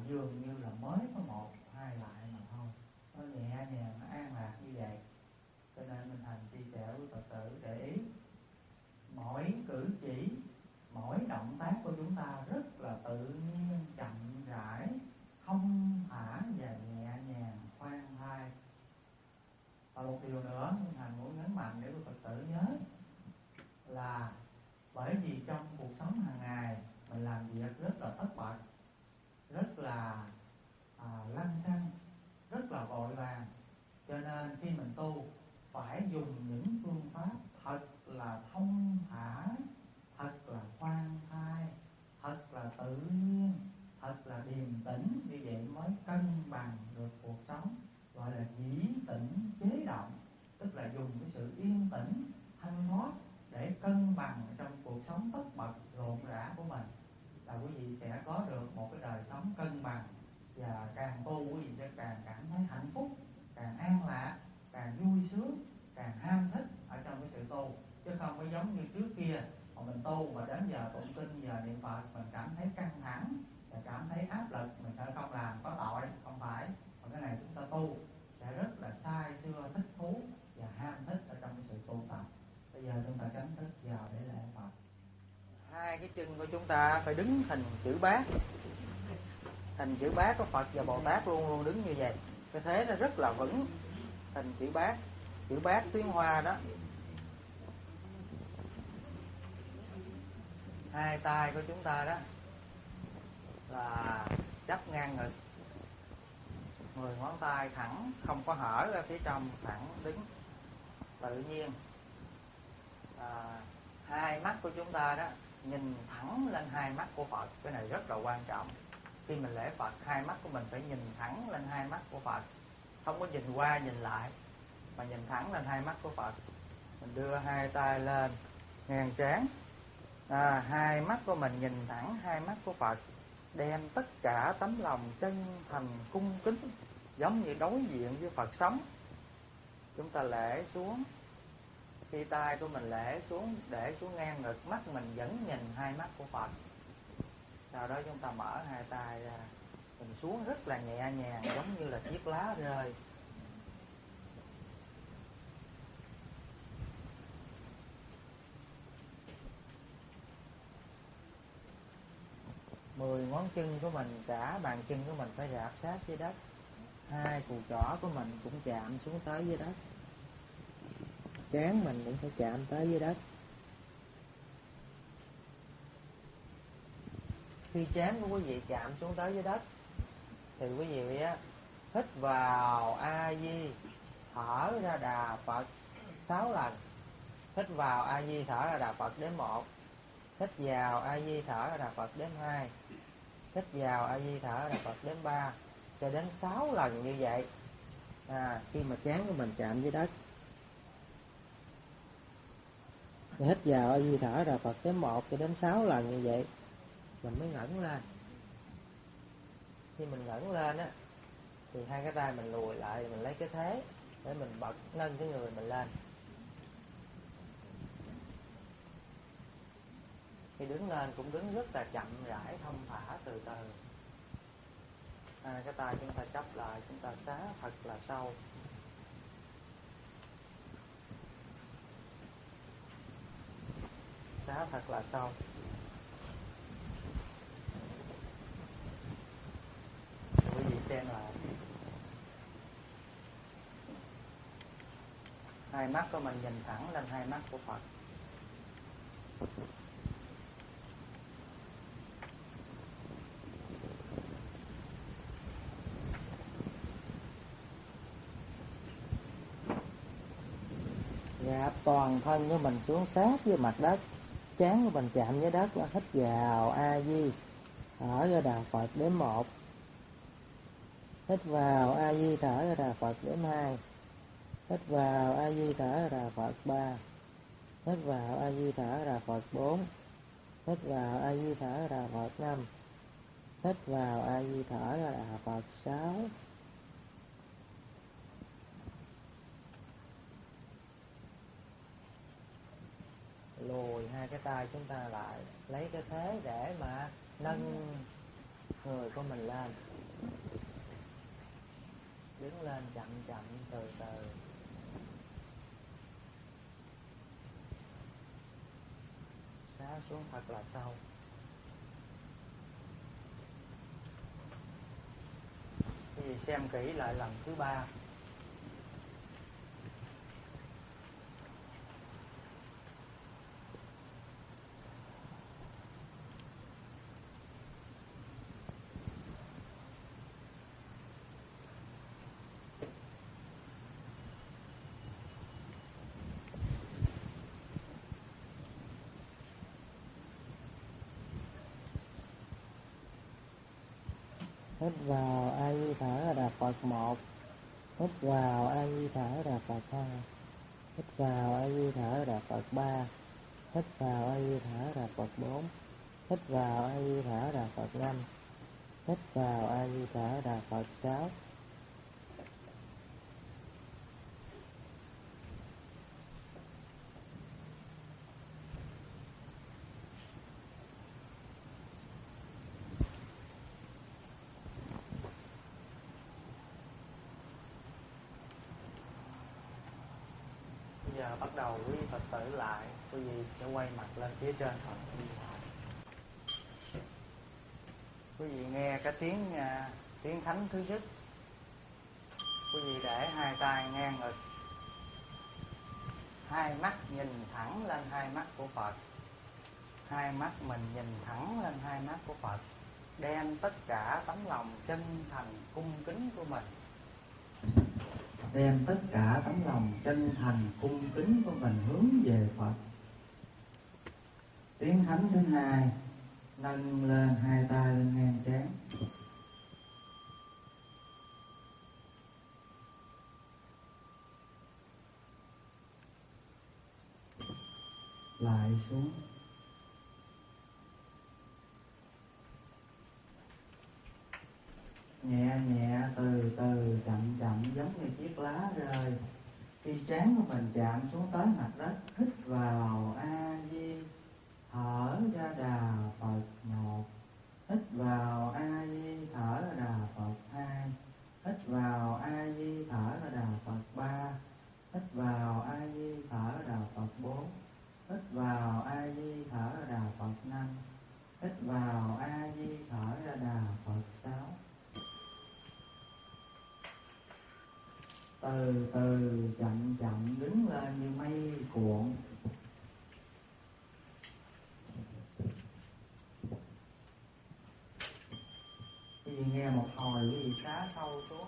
dường như là mới có một hai lại mà thôi, nó nhẹ nhàng, nó an lạc như vậy. Cho nên Minh Thành chia sẻ với Phật tử để ý mỗi cử chỉ, mỗi động tác của chúng ta rất là tự nhiên, chậm rãi, thông thả và nhẹ nhàng, khoan thai. Và một điều nữa Minh Thành muốn nhấn mạnh để Phật tử nhớ là bởi vì trong cuộc sống hàng ngày mình làm việc rất là tất bật, rất là à, lăng xăng, rất là vội vàng, cho nên khi mình tu phải dùng những phương pháp thật là thông thả, thật là khoan thai, thật là tự nhiên, thật là điềm tĩnh, như vậy mới cân bằng được cuộc sống, gọi là dĩ tĩnh chế động, tức là dùng cái sự yên tĩnh, thanh thoát để cân bằng trong cuộc sống tất bật rộn rã của mình, là quý vị sẽ có được một cái đời sống cân bằng, và càng tu quý vị sẽ càng cảm thấy hạnh phúc, càng an lạc, càng vui sướng, càng ham thích ở trong cái sự tu, chứ không có giống như trước kia mà mình tu mà đến giờ tụng kinh, giờ niệm Phật mình cảm thấy căng thẳng và cảm thấy áp lực, mình sẽ không làm có tội, không phải. Còn cái này chúng ta tu sẽ rất là say sưa, thích thú và ham thích ở trong cái sự tu tập. Bây giờ chúng ta chánh thức vào để lễ Phật. Hai cái chân của chúng ta phải đứng hình chữ bát, hình chữ bát của Phật và Bồ Tát luôn luôn đứng như vậy, cái thế nó rất là vững, hình chữ bát, chữ bát tiếng Hoa đó. Hai tay của chúng ta đó là chắp ngang ngực, mười ngón tay thẳng, không có hở ra phía trong, thẳng đứng tự nhiên. À, hai mắt của chúng ta đó nhìn thẳng lên hai mắt của Phật, cái này rất là quan trọng. Khi mình lễ Phật, hai mắt của mình phải nhìn thẳng lên hai mắt của Phật, không có nhìn qua nhìn lại, mà nhìn thẳng lên hai mắt của Phật. Mình đưa hai tay lên ngang trán, à, hai mắt của mình nhìn thẳng hai mắt của Phật, đem tất cả tấm lòng chân thành cung kính, giống như đối diện với Phật sống. Chúng ta lễ xuống, khi tay của mình lễ xuống, để xuống ngang ngực, mắt mình vẫn nhìn hai mắt của Phật. Sau đó chúng ta mở hai tay ra, mình xuống rất là nhẹ nhàng, giống như là chiếc lá rơi. Mười ngón chân của mình, cả bàn chân của mình phải rạp sát với đất, hai cùi chỏ của mình cũng chạm xuống tới với đất, trán mình cũng phải chạm tới với đất. Khi trán của quý vị chạm xuống tới với đất thì quý vị á hít vào A Di, thở ra Đà Phật sáu lần. Hít vào A Di, thở ra Đà Phật đếm một. Hít vào A Di, thở ra Đà Phật đếm hai. Hít vào A Di, thở ra Đà Phật đếm ba, cho đến sáu lần như vậy. À, khi mà trán của mình chạm với đất, hít vào A Di, thở ra Đà Phật đếm một cho đến sáu lần như vậy, mình mới ngẩng lên. Khi mình ngẩng lên á thì hai cái tay mình lùi lại, mình lấy cái thế để mình bật nâng cái người mình lên. Khi đứng lên cũng đứng rất là chậm rãi, thông thả, từ từ. Hai cái tay chúng ta chắp lại, chúng ta xá thật là sâu. Xá thật là sâu. Quý vị xem lại. Hai mắt của mình nhìn thẳng lên hai mắt của Phật. Gạp toàn thân của mình xuống sát với mặt đất, trán của mình chạm với đất. Hít vào A Di, thở ra Đà Phật đếm một. Hít vào A Di, thở ra Đà Phật đếm hai. Hít vào A Di, thở ra Đà Phật ba. Hít vào A Di, thở ra Đà Phật bốn. Hít vào A Di, thở ra Đà Phật năm. Hít vào A Di, thở ra Đà Phật sáu. Lùi hai cái tay chúng ta lại, lấy cái thế để mà nâng người của mình lên, đứng lên chậm chậm từ từ. Xá xuống thật là sâu. Quý vị xem kỹ lại lần thứ ba. Hít vào A Di Thở Đà Phật một, hít vào A Di Thở Đà Phật hai, hít vào A Di Thở Đà Phật ba, hít vào A Di Thở Đà Phật bốn, hít vào A Di Thở Đà Phật năm, hít vào A Di Thở Đà Phật sáu. Giờ bắt đầu quý Phật tử lại, quý vị sẽ quay mặt lên phía trên Phật. Quý vị nghe cái tiếng uh, tiếng thánh thứ nhất. Quý vị để hai tay ngang ngực, hai mắt nhìn thẳng lên hai mắt của Phật, hai mắt mình nhìn thẳng lên hai mắt của Phật, đem tất cả tấm lòng chân thành cung kính của mình, đem tất cả tấm lòng chân thành cung kính của mình hướng về Phật. Tiếng thánh thứ hai, nâng lên hai tay lên ngang trán, lại xuống, nhẹ nhẹ từ từ chậm chậm giống như chiếc lá rơi. Khi trán của mình chạm xuống tới mặt đất, hít vào A Di, thở ra Đà Phật một, hít vào A Di thở ra Đà Phật hai, hít vào A Di thở ra Đà Phật ba, hít vào A Di thở ra Đà Phật bốn, hít vào A Di thở ra Đà Phật năm, hít vào A Di thở ra Đà Phật sáu. Từ từ chậm chậm đứng lên như mây cuộn. Quý vị nghe một hồi, quý vị xá sâu xuống.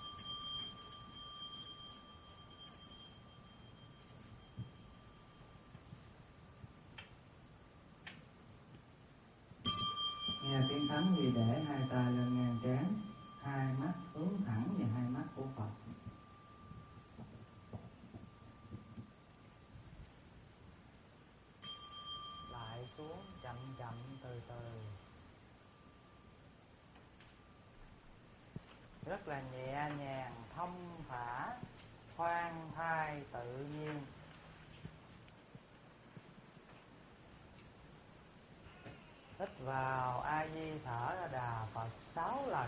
Nghe tiếng thánh, quý vị để hai tay lên ngang trán, hai mắt hướng thẳng về hai mắt của Phật. Lại xuống chậm chậm từ từ, rất là nhẹ nhàng, thông thả, khoan thai tự nhiên. Hít vào A Di thở ra Đà Phật sáu lần.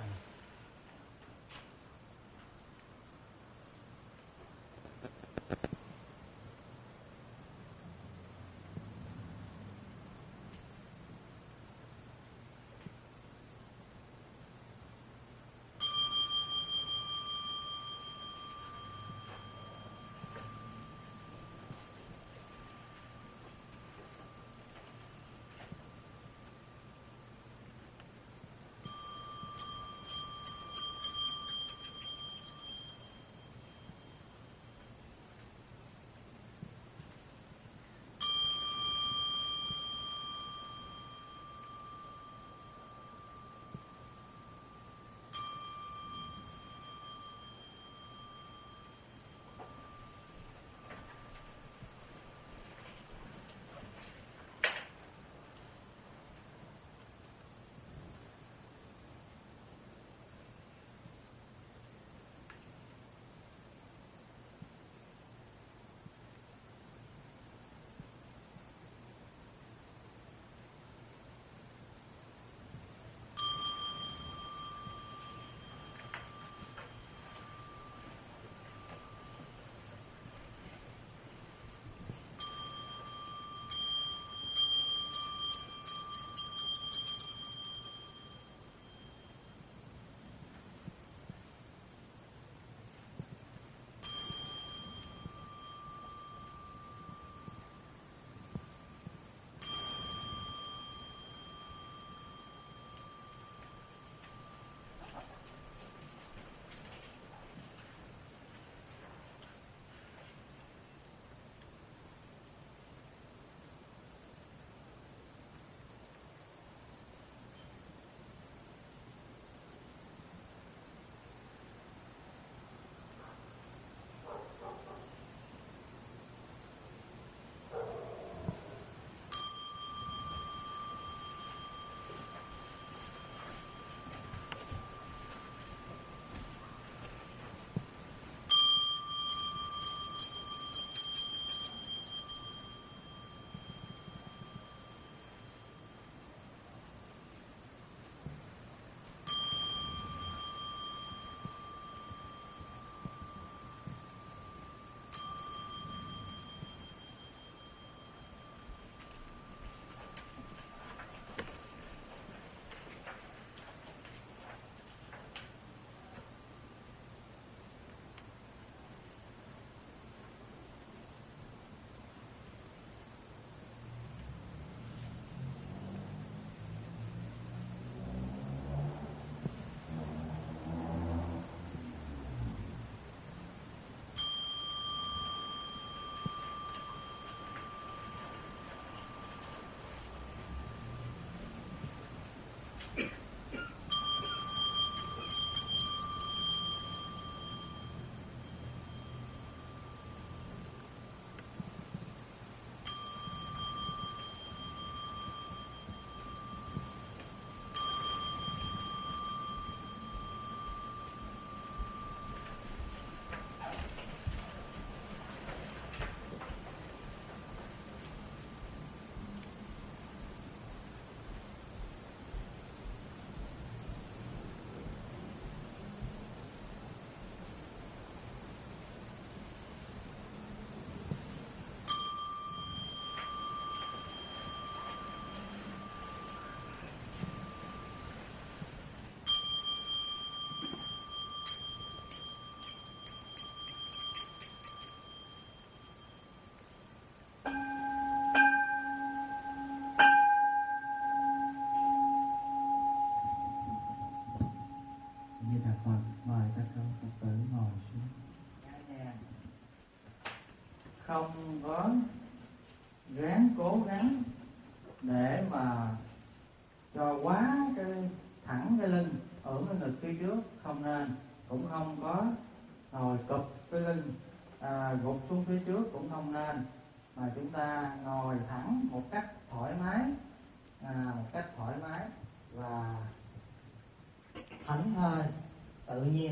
không có ráng cố gắng để mà cho quá cái thẳng cái lưng ở cái ngực phía trước, không nên. Cũng không có ngồi cụp cái lưng à, gục xuống phía trước cũng không nên, mà chúng ta ngồi thẳng một cách thoải mái, à, một cách thoải mái và thảnh thơi tự nhiên.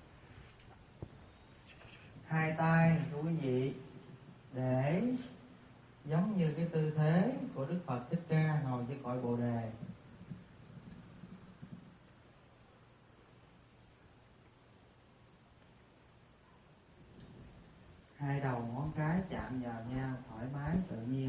Hai tay của quý vị để giống như cái tư thế của Đức Phật Thích Ca ngồi trên cội Bồ Đề. Hai đầu ngón cái chạm vào nhau thoải mái tự nhiên.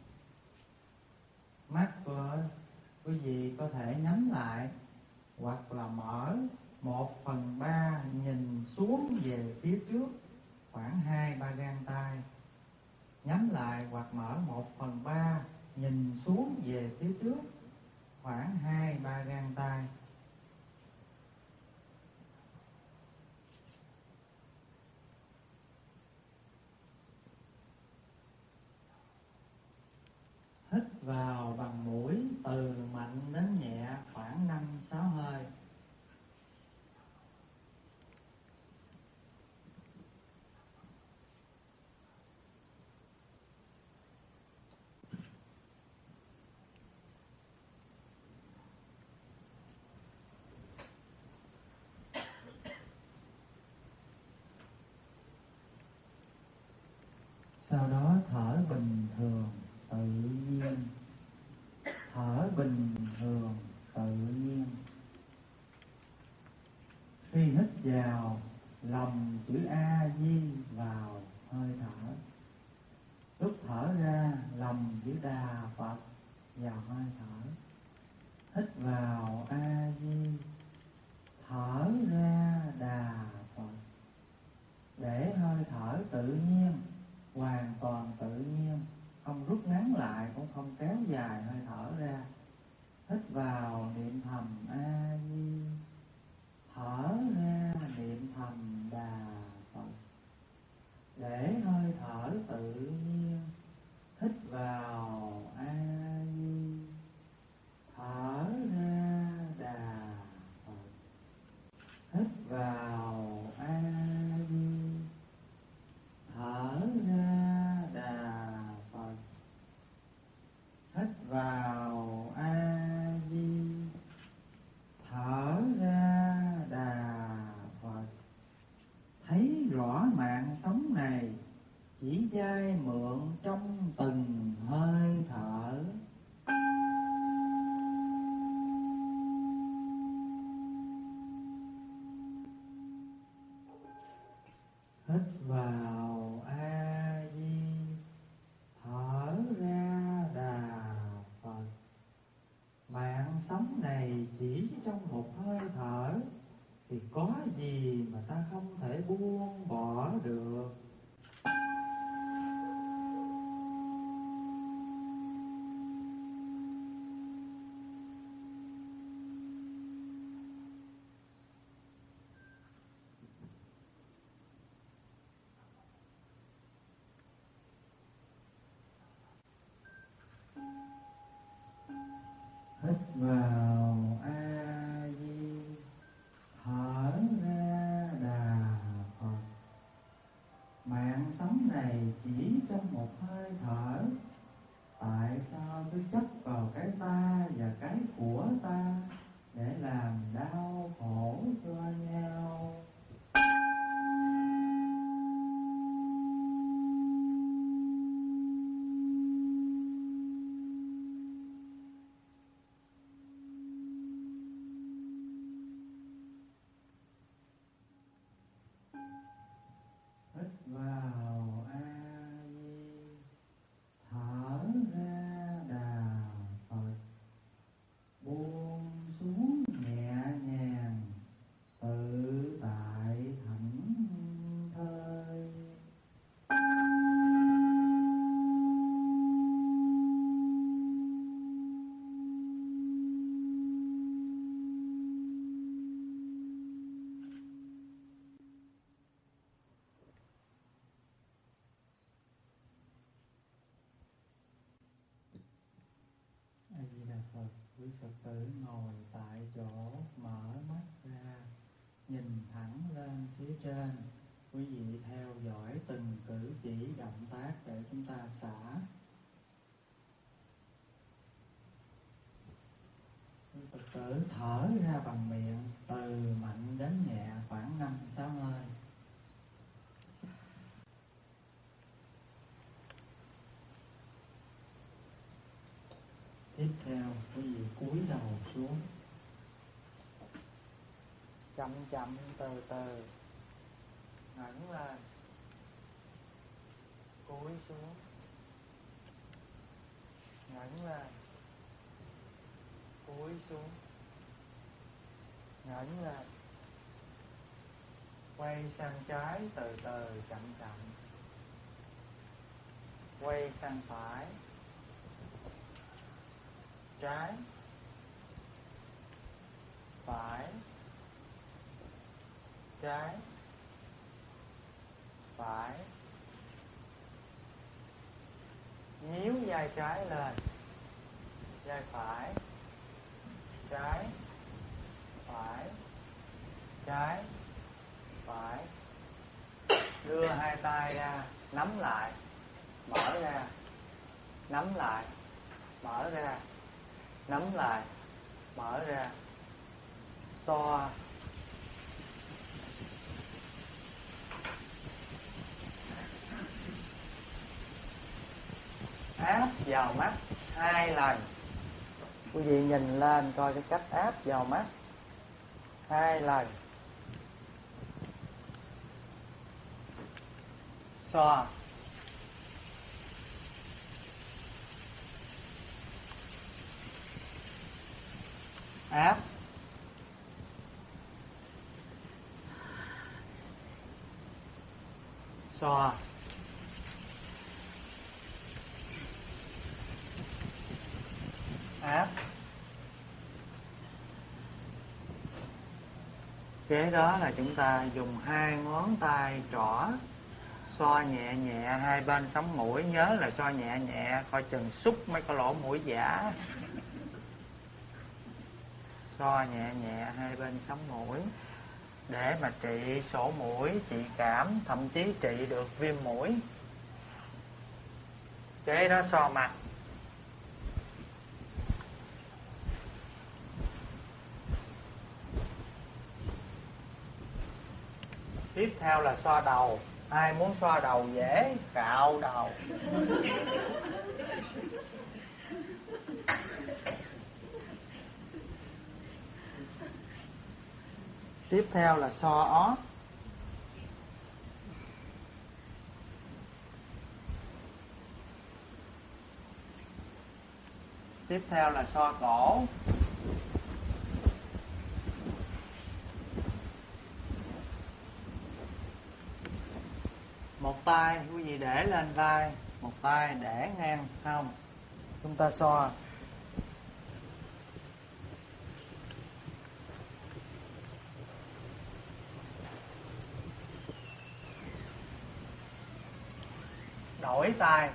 Mắt của quý vị có thể nhắm lại hoặc là mở một phần ba nhìn xuống về phía trước khoảng hai ba gang tay. Nhắm lại hoặc mở một phần ba nhìn xuống về phía trước khoảng hai ba gang tay. Hít vào bằng mũi từ mạnh đến nhẹ khoảng năm sáu hơi. Sau đó thở bình thường tự nhiên, thở bình thường tự nhiên. Khi hít vào, lòng chữ A Di vào hơi thở. Lúc thở ra, lòng chữ Đà Phật vào hơi thở. Hít vào A Di, thở ra Đà Phật. Để hơi thở tự nhiên, hoàn toàn tự nhiên, không rút ngắn lại cũng không kéo dài hơi thở ra. Hít vào niệm thầm A Di, thở ra niệm thầm Đà Phật. Để hơi thở tự nhiên, hít vào A Di, thở ra Đà Phật. Hít vào A Di, thở ra Đà Phật. Hít vào A Di, thở ra Đà Phật. Thấy rõ mạng sống này chỉ dai mượn trong từng hơi thở. Hít vào A Di, thở ra Đà Phật. Mạng sống này chỉ trong một hơi thở, thì có gì mà ta không thể buông bỏ được. Hít vào A Di, thở ra Đà Phật. Mạng sống này chỉ trong một hơi thở, tại sao cứ chấp vào cái ta và cái của ta để làm đau khổ cho nhau? Hít vào A Di, thở ra Đà Phật. Buông xuống nhẹ nhàng Phật. Quý Phật tử ngồi tại chỗ, mở mắt ra, nhìn thẳng lên phía trên. Quý vị theo dõi từng cử chỉ động tác để chúng ta xả. Quý Phật tử thở ra bằng miệng, từ mạnh đến nhẹ khoảng năm sáu hơi. Tiếp theo, quý vị cúi đầu xuống, chậm chậm từ từ ngẩng lên, cúi xuống, ngẩng lên, cúi xuống, ngẩng lên, quay sang trái từ từ chậm chậm, quay sang phải, trái, phải, trái, phải, nhíu vai trái lên, vai phải, trái, phải, trái, phải, đưa hai tay ra, nắm lại, mở ra, nắm lại, mở ra, nắm lại, mở ra, xoa, áp vào mắt hai lần. Quý vị nhìn lên coi cái cách áp vào mắt hai lần. Xoa, áp, xoa, áp. Kế đó là chúng ta dùng hai ngón tay trỏ xoa nhẹ nhẹ hai bên sống mũi. Nhớ là xoa nhẹ nhẹ, coi chừng xúc mấy cái lỗ mũi giả. Xoa nhẹ nhẹ hai bên sống mũi để mà trị sổ mũi, trị cảm, thậm chí trị được viêm mũi. Kế đó xoa mặt. Tiếp theo là xoa đầu. Ai muốn xoa đầu dễ, cạo đầu. Tiếp theo là xoa ót. Tiếp theo là xoa cổ. Một tay quý vị để lên vai, một tay để ngang hông. Chúng ta xoa. Đổi tay.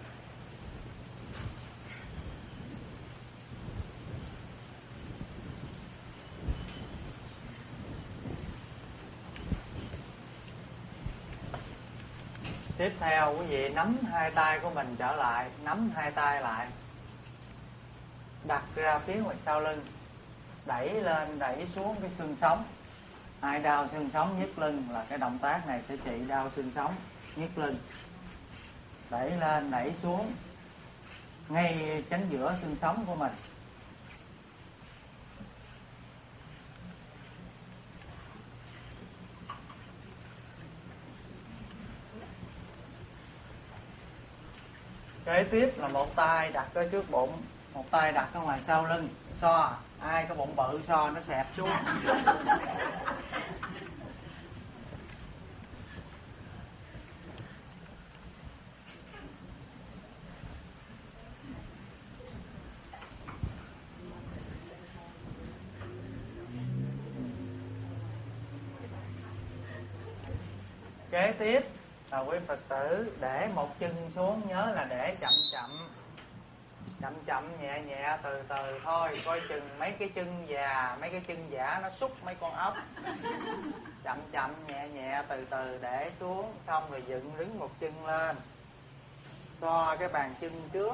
Tiếp theo quý vị nắm hai tay của mình trở lại, nắm hai tay lại, đặt ra phía ngoài sau lưng, đẩy lên đẩy xuống cái xương sống. Ai đau xương sống nhức lưng là cái động tác này sẽ trị đau xương sống nhức lưng. Đẩy lên đẩy xuống ngay chính giữa xương sống của mình. Kế tiếp là một tay đặt ở trước bụng, một tay đặt ở ngoài sau lưng, xoa. Ai có bụng bự xoa nó xẹp xuống. Kế tiếp là quý Phật tử để một chân xuống, nhớ là để chậm chậm. Chậm chậm nhẹ nhẹ từ từ thôi. Coi chừng mấy cái chân già, mấy cái chân giả nó xúc mấy con ốc. Chậm chậm nhẹ nhẹ từ từ để xuống. Xong rồi dựng đứng một chân lên, xoa cái bàn chân trước.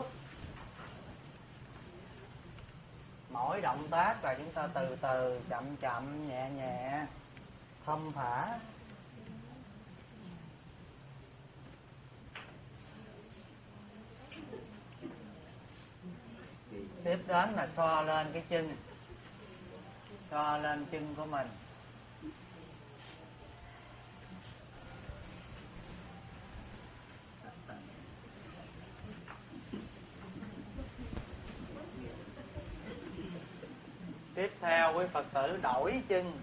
Mỗi động tác là chúng ta từ từ chậm chậm nhẹ nhẹ thong thả. Tiếp đến là xoa lên cái chân, xoa lên chân của mình. Tiếp theo quý Phật tử đổi chân.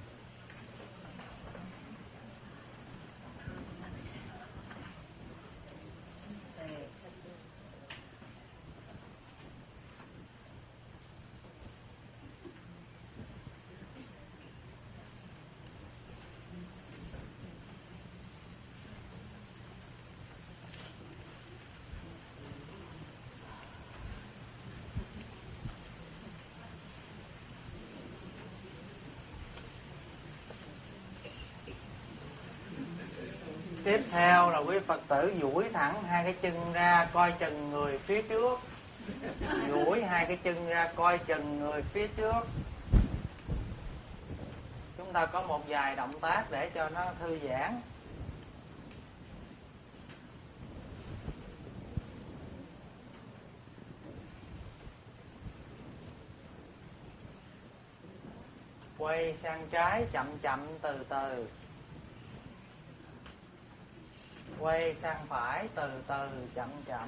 Tiếp theo là quý Phật tử duỗi thẳng hai cái chân ra, coi chừng người phía trước. Duỗi hai cái chân ra, coi chừng người phía trước. Chúng ta có một vài động tác để cho nó thư giãn. Quay sang trái chậm chậm từ từ. Quay sang phải từ từ chậm chậm.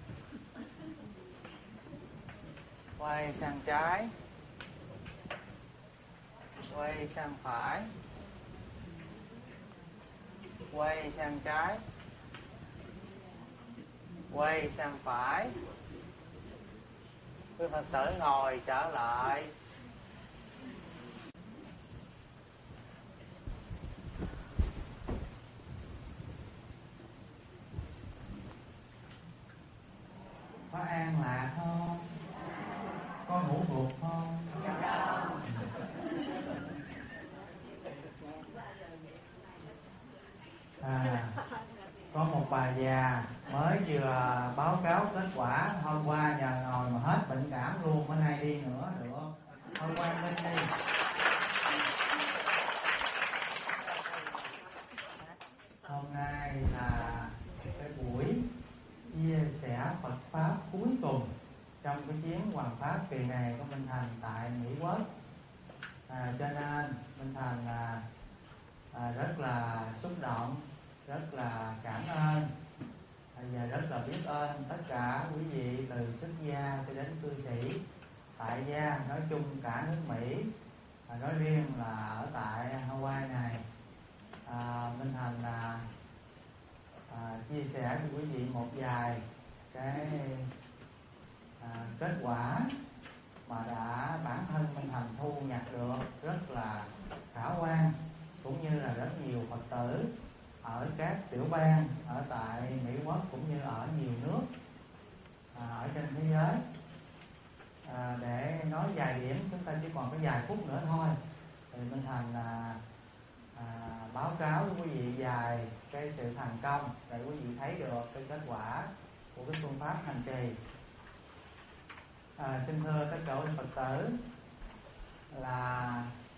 Quay sang trái. Quay sang phải. Quay sang trái. Quay sang phải. Quý Phật tử ngồi trở lại. Có an lạc không? Có ngủ gục không? À, có một bà già mới vừa báo cáo kết quả. Hôm qua nhờ ngồi mà hết bệnh cảm luôn, bữa nay đi nữa được không? Hôm qua lên đi. Hôm nay là cái buổi chia sẻ Phật Pháp cuối cùng trong cái chuyến hoàn pháp kỳ này của Minh Thành tại Mỹ Quốc. À, cho nên Minh Thành là à, rất là xúc động, rất là cảm ơn à, và rất là biết ơn tất cả quý vị từ xuất gia cho đến cư sĩ, tại gia nói chung cả nước Mỹ, à, nói riêng là ở tại Hawaii này. à, Minh Thành là à, chia sẻ cho quý vị một vài cái à, kết quả mà đã bản thân Minh Thành thu nhặt được rất là khả quan, cũng như là rất nhiều Phật tử ở các tiểu bang ở tại Mỹ Quốc cũng như ở nhiều nước à, ở trên thế giới. à, để nói vài điểm, chúng ta chỉ còn có vài phút nữa thôi, thì Minh Thành là à, báo cáo với quý vị vài cái sự thành công để quý vị thấy được cái kết quả của cái phương pháp hành trì. À, xin thưa tất cả quý Phật tử, là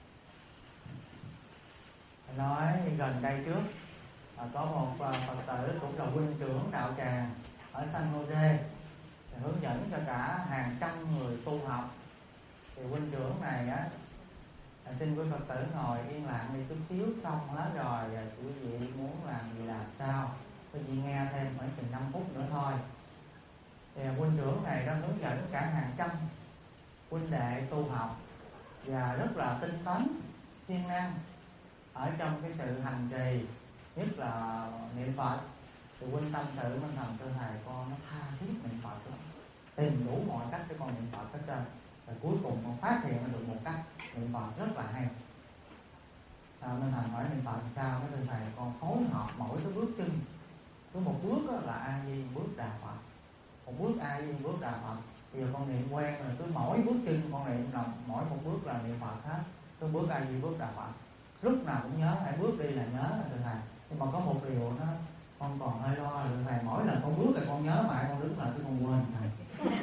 nói gần đây trước à, có một uh, Phật tử cũng là huynh trưởng đạo tràng ở San Jose, hướng dẫn cho cả hàng trăm người tu học. Thì huynh trưởng này á, à, xin quý Phật tử ngồi yên lặng đi chút xíu, xong hết rồi quý vị muốn làm gì làm sao, quý vị nghe thêm khoảng chừng năm phút nữa thôi. Thì huynh trưởng này đã hướng dẫn cả hàng trăm huynh đệ tu học và rất là tinh tấn, siêng năng ở trong cái sự hành trì, nhất là niệm Phật. Thì huynh tâm sự Minh Thành thưa thầy, con nó tha thiết niệm Phật lắm, tìm đủ mọi cách để con niệm Phật hết trơn, rồi cuối cùng con phát hiện được một cách niệm Phật rất là hay. à, Minh Thành hỏi niệm Phật sao? Nó thưa thầy, con phối hợp mỗi cái bước chân, cứ một bước là A Di, bước Đà Phật, một bước A Di, bước Đà Phật, Bây giờ con niệm quen rồi, cứ mỗi bước chân con niệm là mỗi một bước là niệm Phật hết. Cứ bước ai đi bước đạo Phật, lúc nào cũng nhớ, hãy bước đi là nhớ là thưa thầy. Nhưng mà có một điều nó con còn hơi lo là thưa thầy, mỗi lần con bước thì con nhớ mà con đứng lại tôi con quên thầy.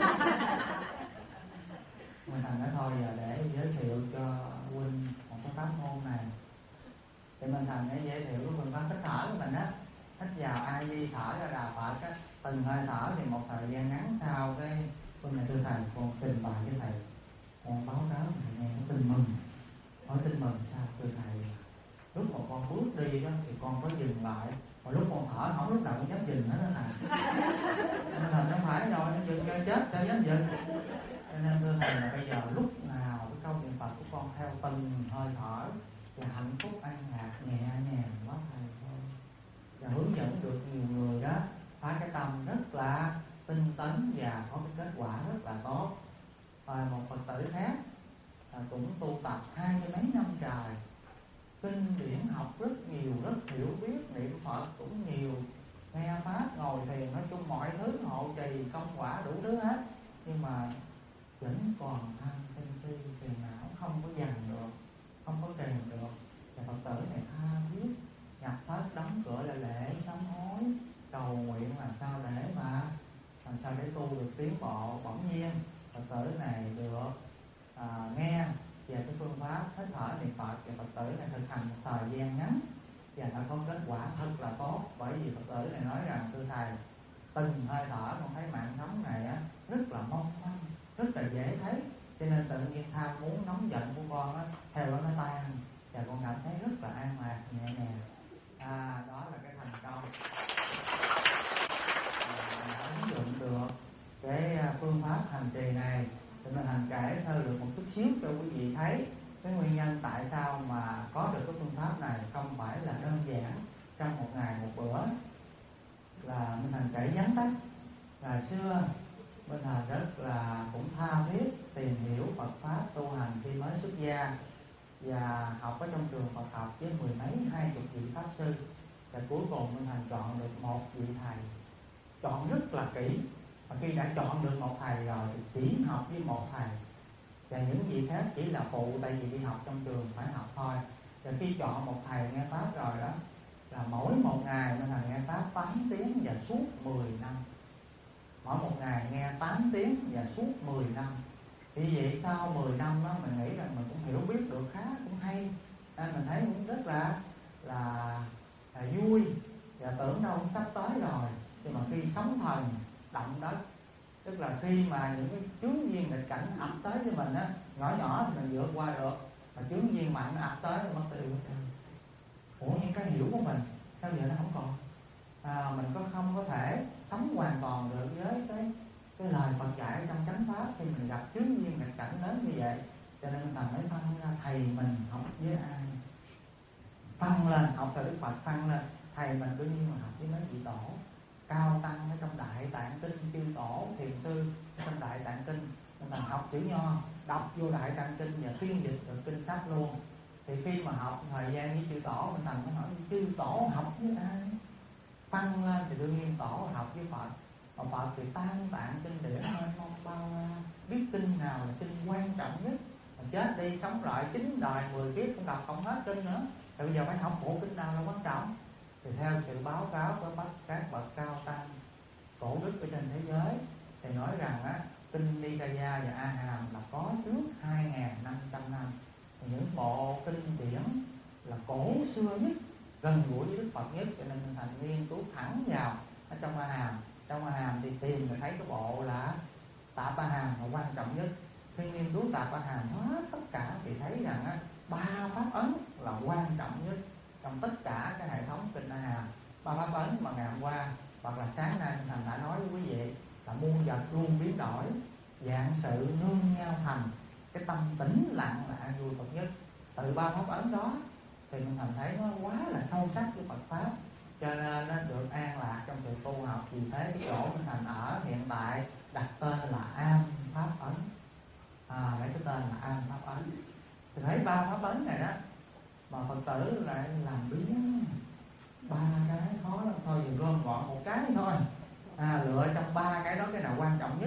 Mình thành nói thôi giờ để giới thiệu cho huynh một cái pháp môn này. Thì mình thành để giới thiệu cái phương pháp hít thở của mình á. Hít vào ai đi, thở ra đà Phật á. Từng hơi thở thì một thời gian ngắn sau cái hôm nay thưa thầy con trình bày với thầy, con báo cáo thầy nghe nó tin mừng. Nói tin mừng sao thưa thầy, lúc mà con bước đi đó thì con có dừng lại, mà lúc con thở không lúc nào cũng dám dừng hết đó thầy. Nên là nó phải rồi, nó dừng cho chết cho dám dừng. Cho nên thưa thầy là bây giờ lúc nào cái câu niệm Phật của con theo từng hơi thở là hạnh phúc an lạc nhẹ nhàng lắm thầy thôi. Và hướng dẫn được nhiều người đó phá cái tâm rất là tinh tấn và có cái kết quả rất là tốt. Và một Phật tử khác à, cũng tu tập hai mươi mấy năm trời, kinh điển học rất nhiều, rất hiểu biết, niệm Phật cũng nhiều, nghe pháp, ngồi thiền, nói chung mọi thứ hộ trì công quả đủ thứ hết, nhưng mà vẫn còn tham sân si phiền não, không có dằn được, không có kềm được. Và Phật tử này tha thiết nhập thất, đóng cửa lại lễ sám hối, cầu nguyện làm sao để mà làm sao để tu được tiến bộ. Bỗng nhiên Phật tử này được à, nghe về cái phương pháp hít thở niệm Phật, và Phật tử này thực hành một thời gian ngắn và đã có kết quả thật là tốt. Bởi vì Phật tử này nói rằng thưa thầy, từng hơi thở con thấy mạng sống này á rất là mong manh, rất là dễ thấy, cho nên tự nhiên tham muốn nóng giận của con á theo đó nó tan, và con cảm thấy rất là an lạc nhẹ nhàng. À, đó là cái thành công à, ứng dụng được cái phương pháp hành trì này. Thì mình hành kể sơ lược một chút xíu cho quý vị thấy cái nguyên nhân tại sao mà có được cái phương pháp này không phải là đơn giản trong một ngày một bữa. Là mình hành kể vắn tắt là xưa Minh Thành rất là cũng tha thiết tìm hiểu Phật pháp tu hành khi mới xuất gia, và học ở trong trường Phật học với mười mấy hai chục vị pháp sư. Và cuối cùng Minh Thành chọn được một vị thầy, chọn rất là kỹ. Và khi đã chọn được một thầy rồi thì chỉ học với một thầy, và những vị khác chỉ là phụ, tại vì đi học trong trường phải học thôi. Và khi chọn một thầy nghe pháp rồi đó, là mỗi một ngày Minh Thành nghe pháp tám tiếng và suốt mười năm. Mỗi một ngày nghe tám tiếng và suốt mười năm. Vì vậy sau mười năm đó, mình nghĩ rằng mình cũng hiểu biết được khá, cũng hay, nên mình thấy cũng rất là là, là vui, và tưởng đâu cũng sắp tới rồi. Nhưng mà khi sóng thần động đất, tức là khi mà những cái chướng duyên nghịch cảnh ập tới với mình á, nhỏ nhỏ thì mình vượt qua được, mà chướng duyên mạnh nó ập tới mất tiêu. Ủa những cái hiểu của mình sao giờ nó không còn, à, mình có không có thể sống hoàn toàn được với cái cái lời Phật dạy trong chánh pháp khi mình gặp chướng duyên nghịch cảnh lớn như vậy. Cho nên thành mới phân ra thầy mình học với ai, phân lên học từ Đức Phật, phân lên thầy mình đương nhiên mà học với mấy vị tổ cao tăng ở trong Đại Tạng Kinh, chư tổ thiền sư trong Đại Tạng Kinh. Nên mình học chữ nho, đọc vô Đại Tạng Kinh và phiên dịch được kinh sách luôn. Thì khi mà học thời gian với chư tổ, mình thành mới hỏi chư tổ học với ai, phân lên thì đương nhiên tổ học với Phật. Mà Phật thì tam tạng kinh điển mênh mông bao la, biết kinh nào là kinh quan trọng nhất. Mà chết đi sống lại chín đời mười kiếp cũng đọc không hết kinh nữa, thì bây giờ phải học bộ kinh nào là quan trọng. Thì theo sự báo cáo của các bậc cao tăng cổ đức ở trên thế giới thì nói rằng á, kinh Nikaya và A Hàm là có trước hai nghìn năm trăm năm. Thì những bộ kinh điển là cổ xưa nhất, gần gũi với Đức Phật nhất, cho nên mình thành nghiên cứu thẳng vào ở trong A Hàm. Trong A Hàm thì tìm rồi thấy cái bộ là Tạp A Hàm là quan trọng nhất. Khi nghiên cứu Tạp A Hàm hết tất cả thì thấy rằng á, ba pháp ấn là quan trọng nhất trong tất cả cái hệ thống kinh A Hàm. Ba pháp ấn mà ngày hôm qua hoặc là sáng nay thành đã nói với quý vị là muôn vật luôn biến đổi, vạn sự nương nhau thành, cái tâm tĩnh lặng là an vui Phật nhất. Từ ba pháp ấn đó thì mình thành thấy nó quá là sâu sắc với Phật pháp, cho nên nó được an lạc trong sự tu học. Vì thế cái chỗ mình thành ở hiện tại đặt tên là Am Pháp Ấn, à, lấy cái tên là Am Pháp Ấn. Thì thấy ba pháp ấn này đó mà Phật tử lại làm biến ba cái khó lắm. Thôi dừng gom gọn một cái thôi, à, lựa trong ba cái đó cái nào quan trọng nhất thì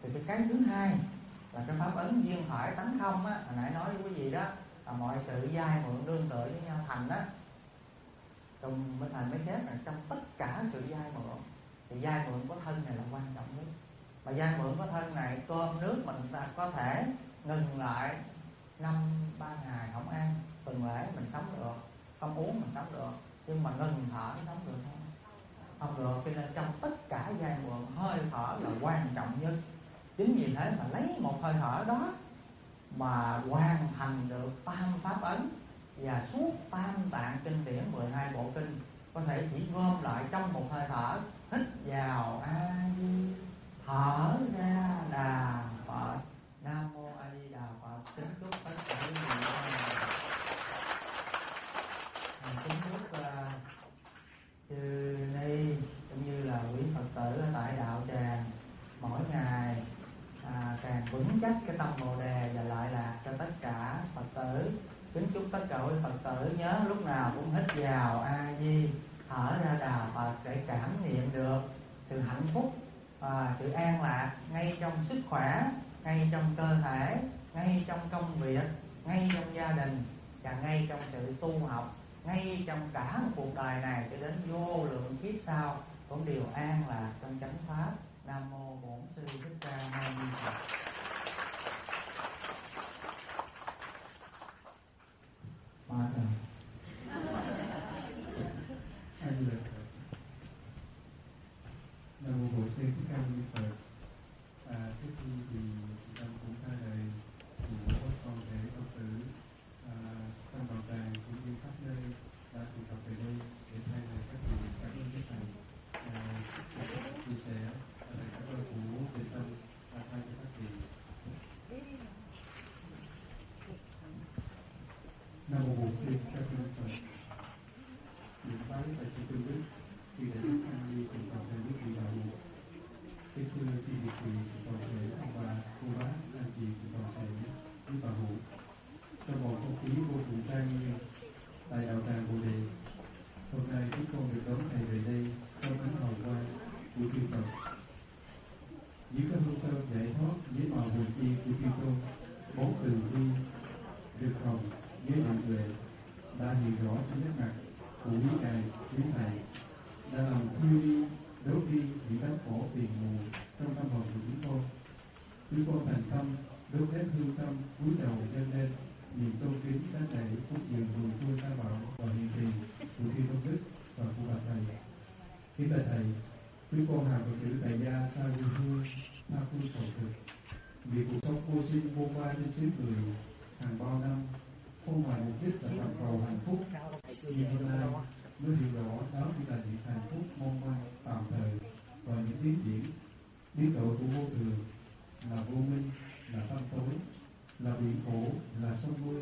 Thì cái cái thứ hai là cái pháp ấn duyên khởi tánh không á, hồi nãy nói với quý vị đó, là mọi sự giai mượn đương tựa với nhau thành á. Trong Minh Thành mới xét là trong tất cả sự giai mượn thì giai mượn có thân này là quan trọng nhất. Mà giai mượn có thân này, cơm nước mình ta có thể ngừng lại năm ba ngày không ăn, tuần lễ mình sống được, không uống mình sống được, nhưng mà ngừng thở sống được không? Không được. Cho nên trong tất cả giai mượn, hơi thở là quan trọng nhất. Chính vì thế mà lấy một hơi thở đó mà hoàn thành được tam pháp ấn và suốt tam tạng kinh điển mười hai bộ kinh có thể chỉ gom lại trong một hơi thở. Hít vào A Di, thở ra Đà Phật. Nam mô A Di Đà Phật. Kính chúc tất cả quý vị kính chúc uh, chư ni cũng như là quý Phật tử ở tại đạo tràng mỗi ngày à, càng vững chắc cái tâm bồ đề và lợi lạc cho tất cả Phật tử. Kính chúc tất cả quý Phật tử nhớ lúc nào cũng hít vào A Di, thở ra Đà Phật để cảm nghiệm được sự hạnh phúc và sự an lạc ngay trong sức khỏe, ngay trong cơ thể, ngay trong công việc, ngay trong gia đình và ngay trong sự tu học, ngay trong cả một cuộc đời này cho đến vô lượng kiếp sau cũng đều an lạc trong chánh pháp. Nam mô Bổn Sư Thích Ca Mâu Ni Phật. Ba rồi. Anh là Nam mô Bổn Sư Thích Ca Mâu Ni Phật. À, trước khi thì chúng ta cũng ra lời của toàn thể Phật tử à, trong bảo tàng cũng như khắp nơi đã tụ tập về đây để thay lời các vị cảm ơn các thầy à, chia sẻ lời cảm ơn của Tịnh Tâm và thay cho các vị. Nam mô Bổn Sư Thích Ca Mâu Ni Phật. Những bái tại chư Tôn Đức khi đại đức An Di cùng toàn thể đức vị đạo mục. Kính thưa chư vị vị toàn thể ông bà, cô bác, anh chị cùng toàn thể quý bà hữu. Trong một không khí vô cùng trang nghiêm tại đạo tràng Bồ Đề, hôm nay chúng con được đón thầy về đây trong ánh hào quang của chư Phật. Dưới các hương thơm giải thoát dưới màu hồn chi của chư Tôn, bốn từ bi, rực hồng với định tuệ đã hiện rõ trên nét mặt của quý ngài, quý thầy đã làm thiêu đi, đốt đi những đám khổ phiền muộn trong tâm hồn của chúng con. Chúng con thành tâm đốt nét hương tâm cúi đầu dâng lên niềm tôn kính đã đẩy phúc dường mười phương ta bảo và hiện tiền của Thiên Tôn Đức và của bà thầy. Kính bạch thầy, chúng con hàng Phật tử tại gia xa quê hương, tha phương khổ thực, vì cuộc sống vô sinh vô qua trên xứ người hàng bao năm không phải mục đích là toàn cầu hạnh phúc. Nhưng hôm nay mới hiểu rõ đó chỉ là những hạnh phúc mong manh tạm thời và những biến diễn biến độ của vô thường là vô minh, là tâm tối, là biển khổ, là sông quê.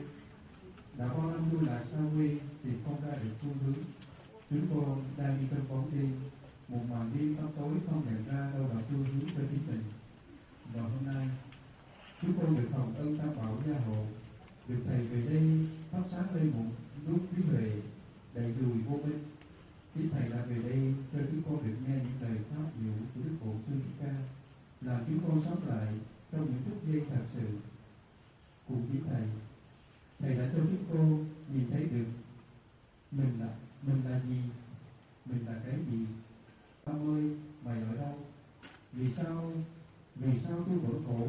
Đã bao năm lui lại xa quê tìm không ra được phương hướng. Chúng con đang đi trong bóng đêm, một màn đêm tăm tối không nhận ra đâu là phương hướng cho chính mình. Và hôm nay chúng con được hồng ân tam bảo gia hộ, được thầy về đây thắp sáng lên một nút trí huệ đầy dùi vô minh. Chính thầy đã về đây cho chúng con được nghe những lời pháp diệu của Đức Bổn Sư Thích Ca, làm chúng con sống lại trong những phút giây thật sự. Cùng với thầy, thầy đã cho chúng con nhìn thấy được mình là mình là gì, mình là cái gì. Ông ơi, mày ở đâu? Vì sao vì sao tôi vẫn khổ?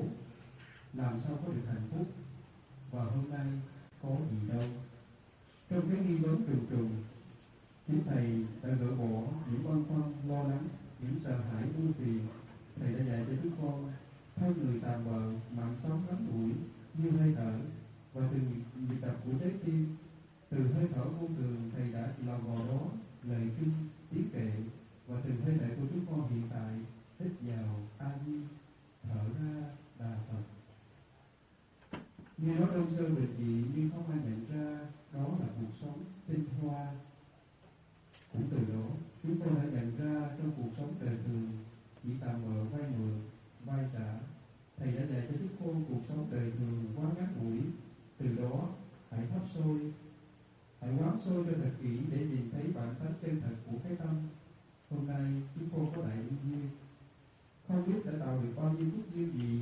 Làm sao có được hạnh phúc? Và hôm nay có gì đâu? Trong cái nghi vấn trùng trùng, chính thầy đã gỡ bỏ những băn khoăn lo lắng, những sợ hãi ưu phiền. Thầy đã dạy cho chúng con thân người tạm bợ, mạng sống ngắn ngủi như hơi thở, và từ nhịp đập của trái tim, từ hơi thở vô thường, thầy đã lò gò đó lời kinh tiếng kệ, và từ hơi thở của chúng con hiện tại hít vào A Di, thở ra Đà Phật. Nghe nói đông sơ bình dị nhưng không ai nhận ra đó là cuộc sống tinh hoa. Cũng từ đó chúng con đã nhận ra trong cuộc sống đời thường chỉ tạm bợ vay mượn, vay trả. Thầy đã dạy cho chúng con cuộc sống đời thường quá ngắn ngủi. Từ đó hãy thắp sôi, hãy quán sôi cho thật kỹ để nhìn thấy bản tánh chân thật của cái tâm. Hôm nay chúng con có đại duyên, không biết đã tạo được bao nhiêu phúc duyên gì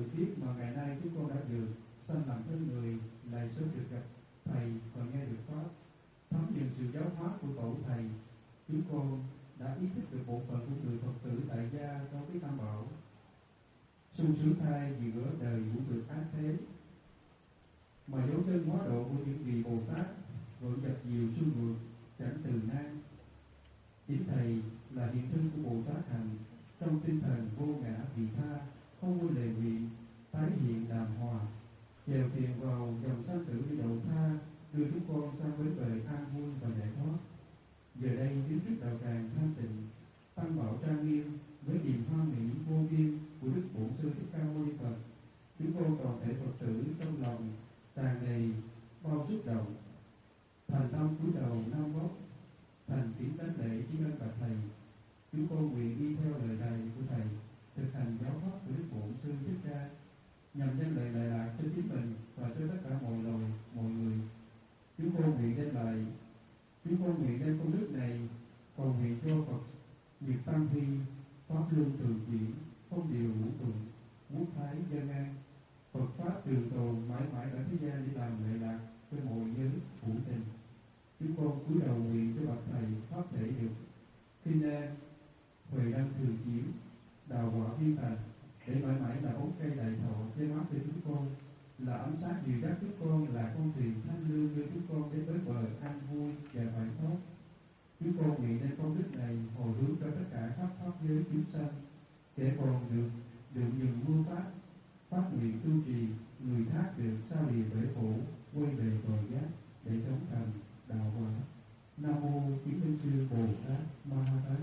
kiếp mà ngày nay chúng con đã được sanh làm thân người, lại sớm được gặp thầy và nghe được pháp, thấm nhận sự giáo hóa của tổ thầy, chúng con đã ý thức được bộ phận của người Phật tử tại gia trong cái tam bảo. Sung sướng thay vì ở đời cũng được ác thế, mà dấu chân hóa độ của những vị Bồ Tát vẫn gặp nhiều xuôi ngược chẳng từ nan. Chính thầy là hiện thân của Bồ Tát hành, trong tinh thần vô ngã vị tha, không có lề vị, tái hiện đàm hòa, chèo thuyền vào dòng sanh tử đi đầu tha, đưa chúng con sang bến bờ an vui và giải thoát. Giờ đây đứng trước đạo tràng thanh tịnh, tăng bảo trang nghiêm với niềm hoan hỷ vô biên của Đức Bổn Sư Thích Ca Mâu Ni Phật, chúng con toàn thể Phật tử trong lòng tràn đầy bao xúc động, thành tâm cúi đầu năm gót, thành kính đảnh lễ tri ân bạch thầy. Chúng con nguyện đi theo lời dạy của thầy, thực hành giáo pháp của Đức Bổn Sư Thích Ca, nhằm đem lời lợi lạc cho chính mình và cho tất cả mọi loài, mọi người. Chúng con nguyện đem lại, chúng con nguyện đem công đức này cầu nguyện cho Phật nhiệt tăng thi, pháp luân thường chuyển, không điều ngũ tuần, quốc thái dân an, Phật pháp trường tồn mãi mãi ở thế gian để làm lệ lạc cho mọi giới hữu tình. Chúng con cúi đầu nguyện cho bậc thầy pháp thể được kinh an, huệ đăng thường chiếu, đào quả viên thành, để mãi mãi là bóng cây đại thọ che mắt cho chúng con, là ấm sát dìu dắt chúng con, là con thuyền thanh lương đưa chúng con đến với bờ an vui và giải thoát. Chúng con nguyện đem công đức này hồi hướng cho tất cả khắp pháp giới chúng sanh, kẻ còn được được nhường mưu pháp, phát nguyện tu trì, người khác được sao lìa bể khổ, quay về tội giác để sống thành đạo quả. Nam mô Kiến Minh Sư Bồ Tát Ma Ha Tát.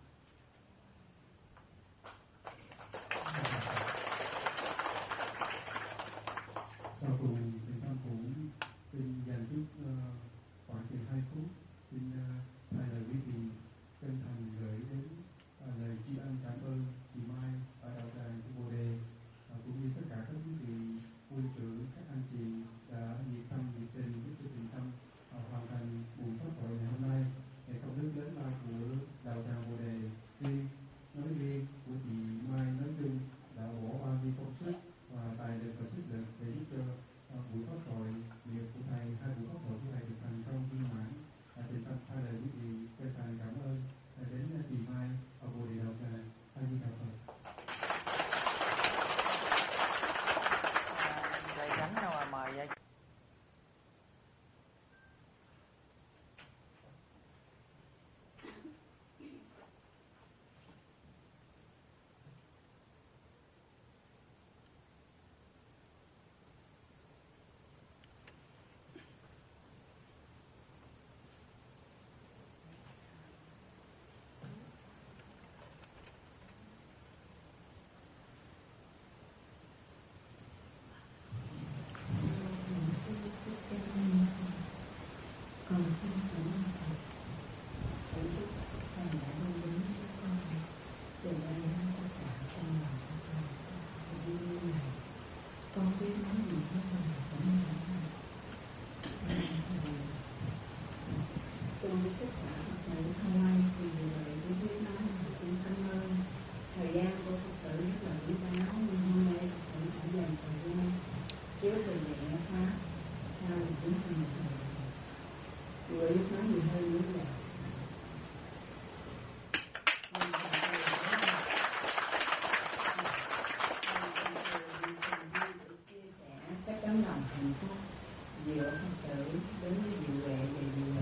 Sau cùng thì Tam cũng xin dành chút uh, khoảng chừng hai phút, xin uh, thay lời quý vị chân thành gửi đến uh, lời tri ân cảm ơn chị Mai ở đạo tràng của Bồ Đề, uh, cũng như tất cả các quý vị quân trưởng, các anh chị đã nhiệt tâm nhiệt tình giúp cho Thiện Tâm uh, hoàn thành buổi pháp thoại ngày hôm nay. Để công đức lớn lao của đạo tràng Bồ Đề riêng, nói riêng, của chị Mai nói chung đã bỏ bao nhiêu công sức và tài lực và sức lực để giúp cho uh, buổi pháp thoại việc của thầy, hai buổi pháp thoại của thầy được thành công viên mãn. Thiện Tâm thay lời quý vị chân thành cảm ơn đến chị Mai ở Bồ Đề đạo tràng. A Di Đà Phật. Thầy Khánh đâu mà mời vậy? Con xin cảm ơn Thầy, Thầy giúp Thầy đã đem đến với con từ đây đến tất cả trong lòng của con. Vì như này, con biết nói gì với Thầy cũng không Thầy. Tôi với tất cả Phật tử không ai thì lời tôi biết nói là cũng cảm ơn thời gian của Phật tử rất là quý báu, nhưng hôm nay Phật tử đã dành thời gian chiếu về lễ pháp sao là cũng thành Thầy. Người lúc nói gì hơn nữa là chia sẻ các tấm lòng hạnh phúc giữa Phật tử đến với diệu huệ và diệu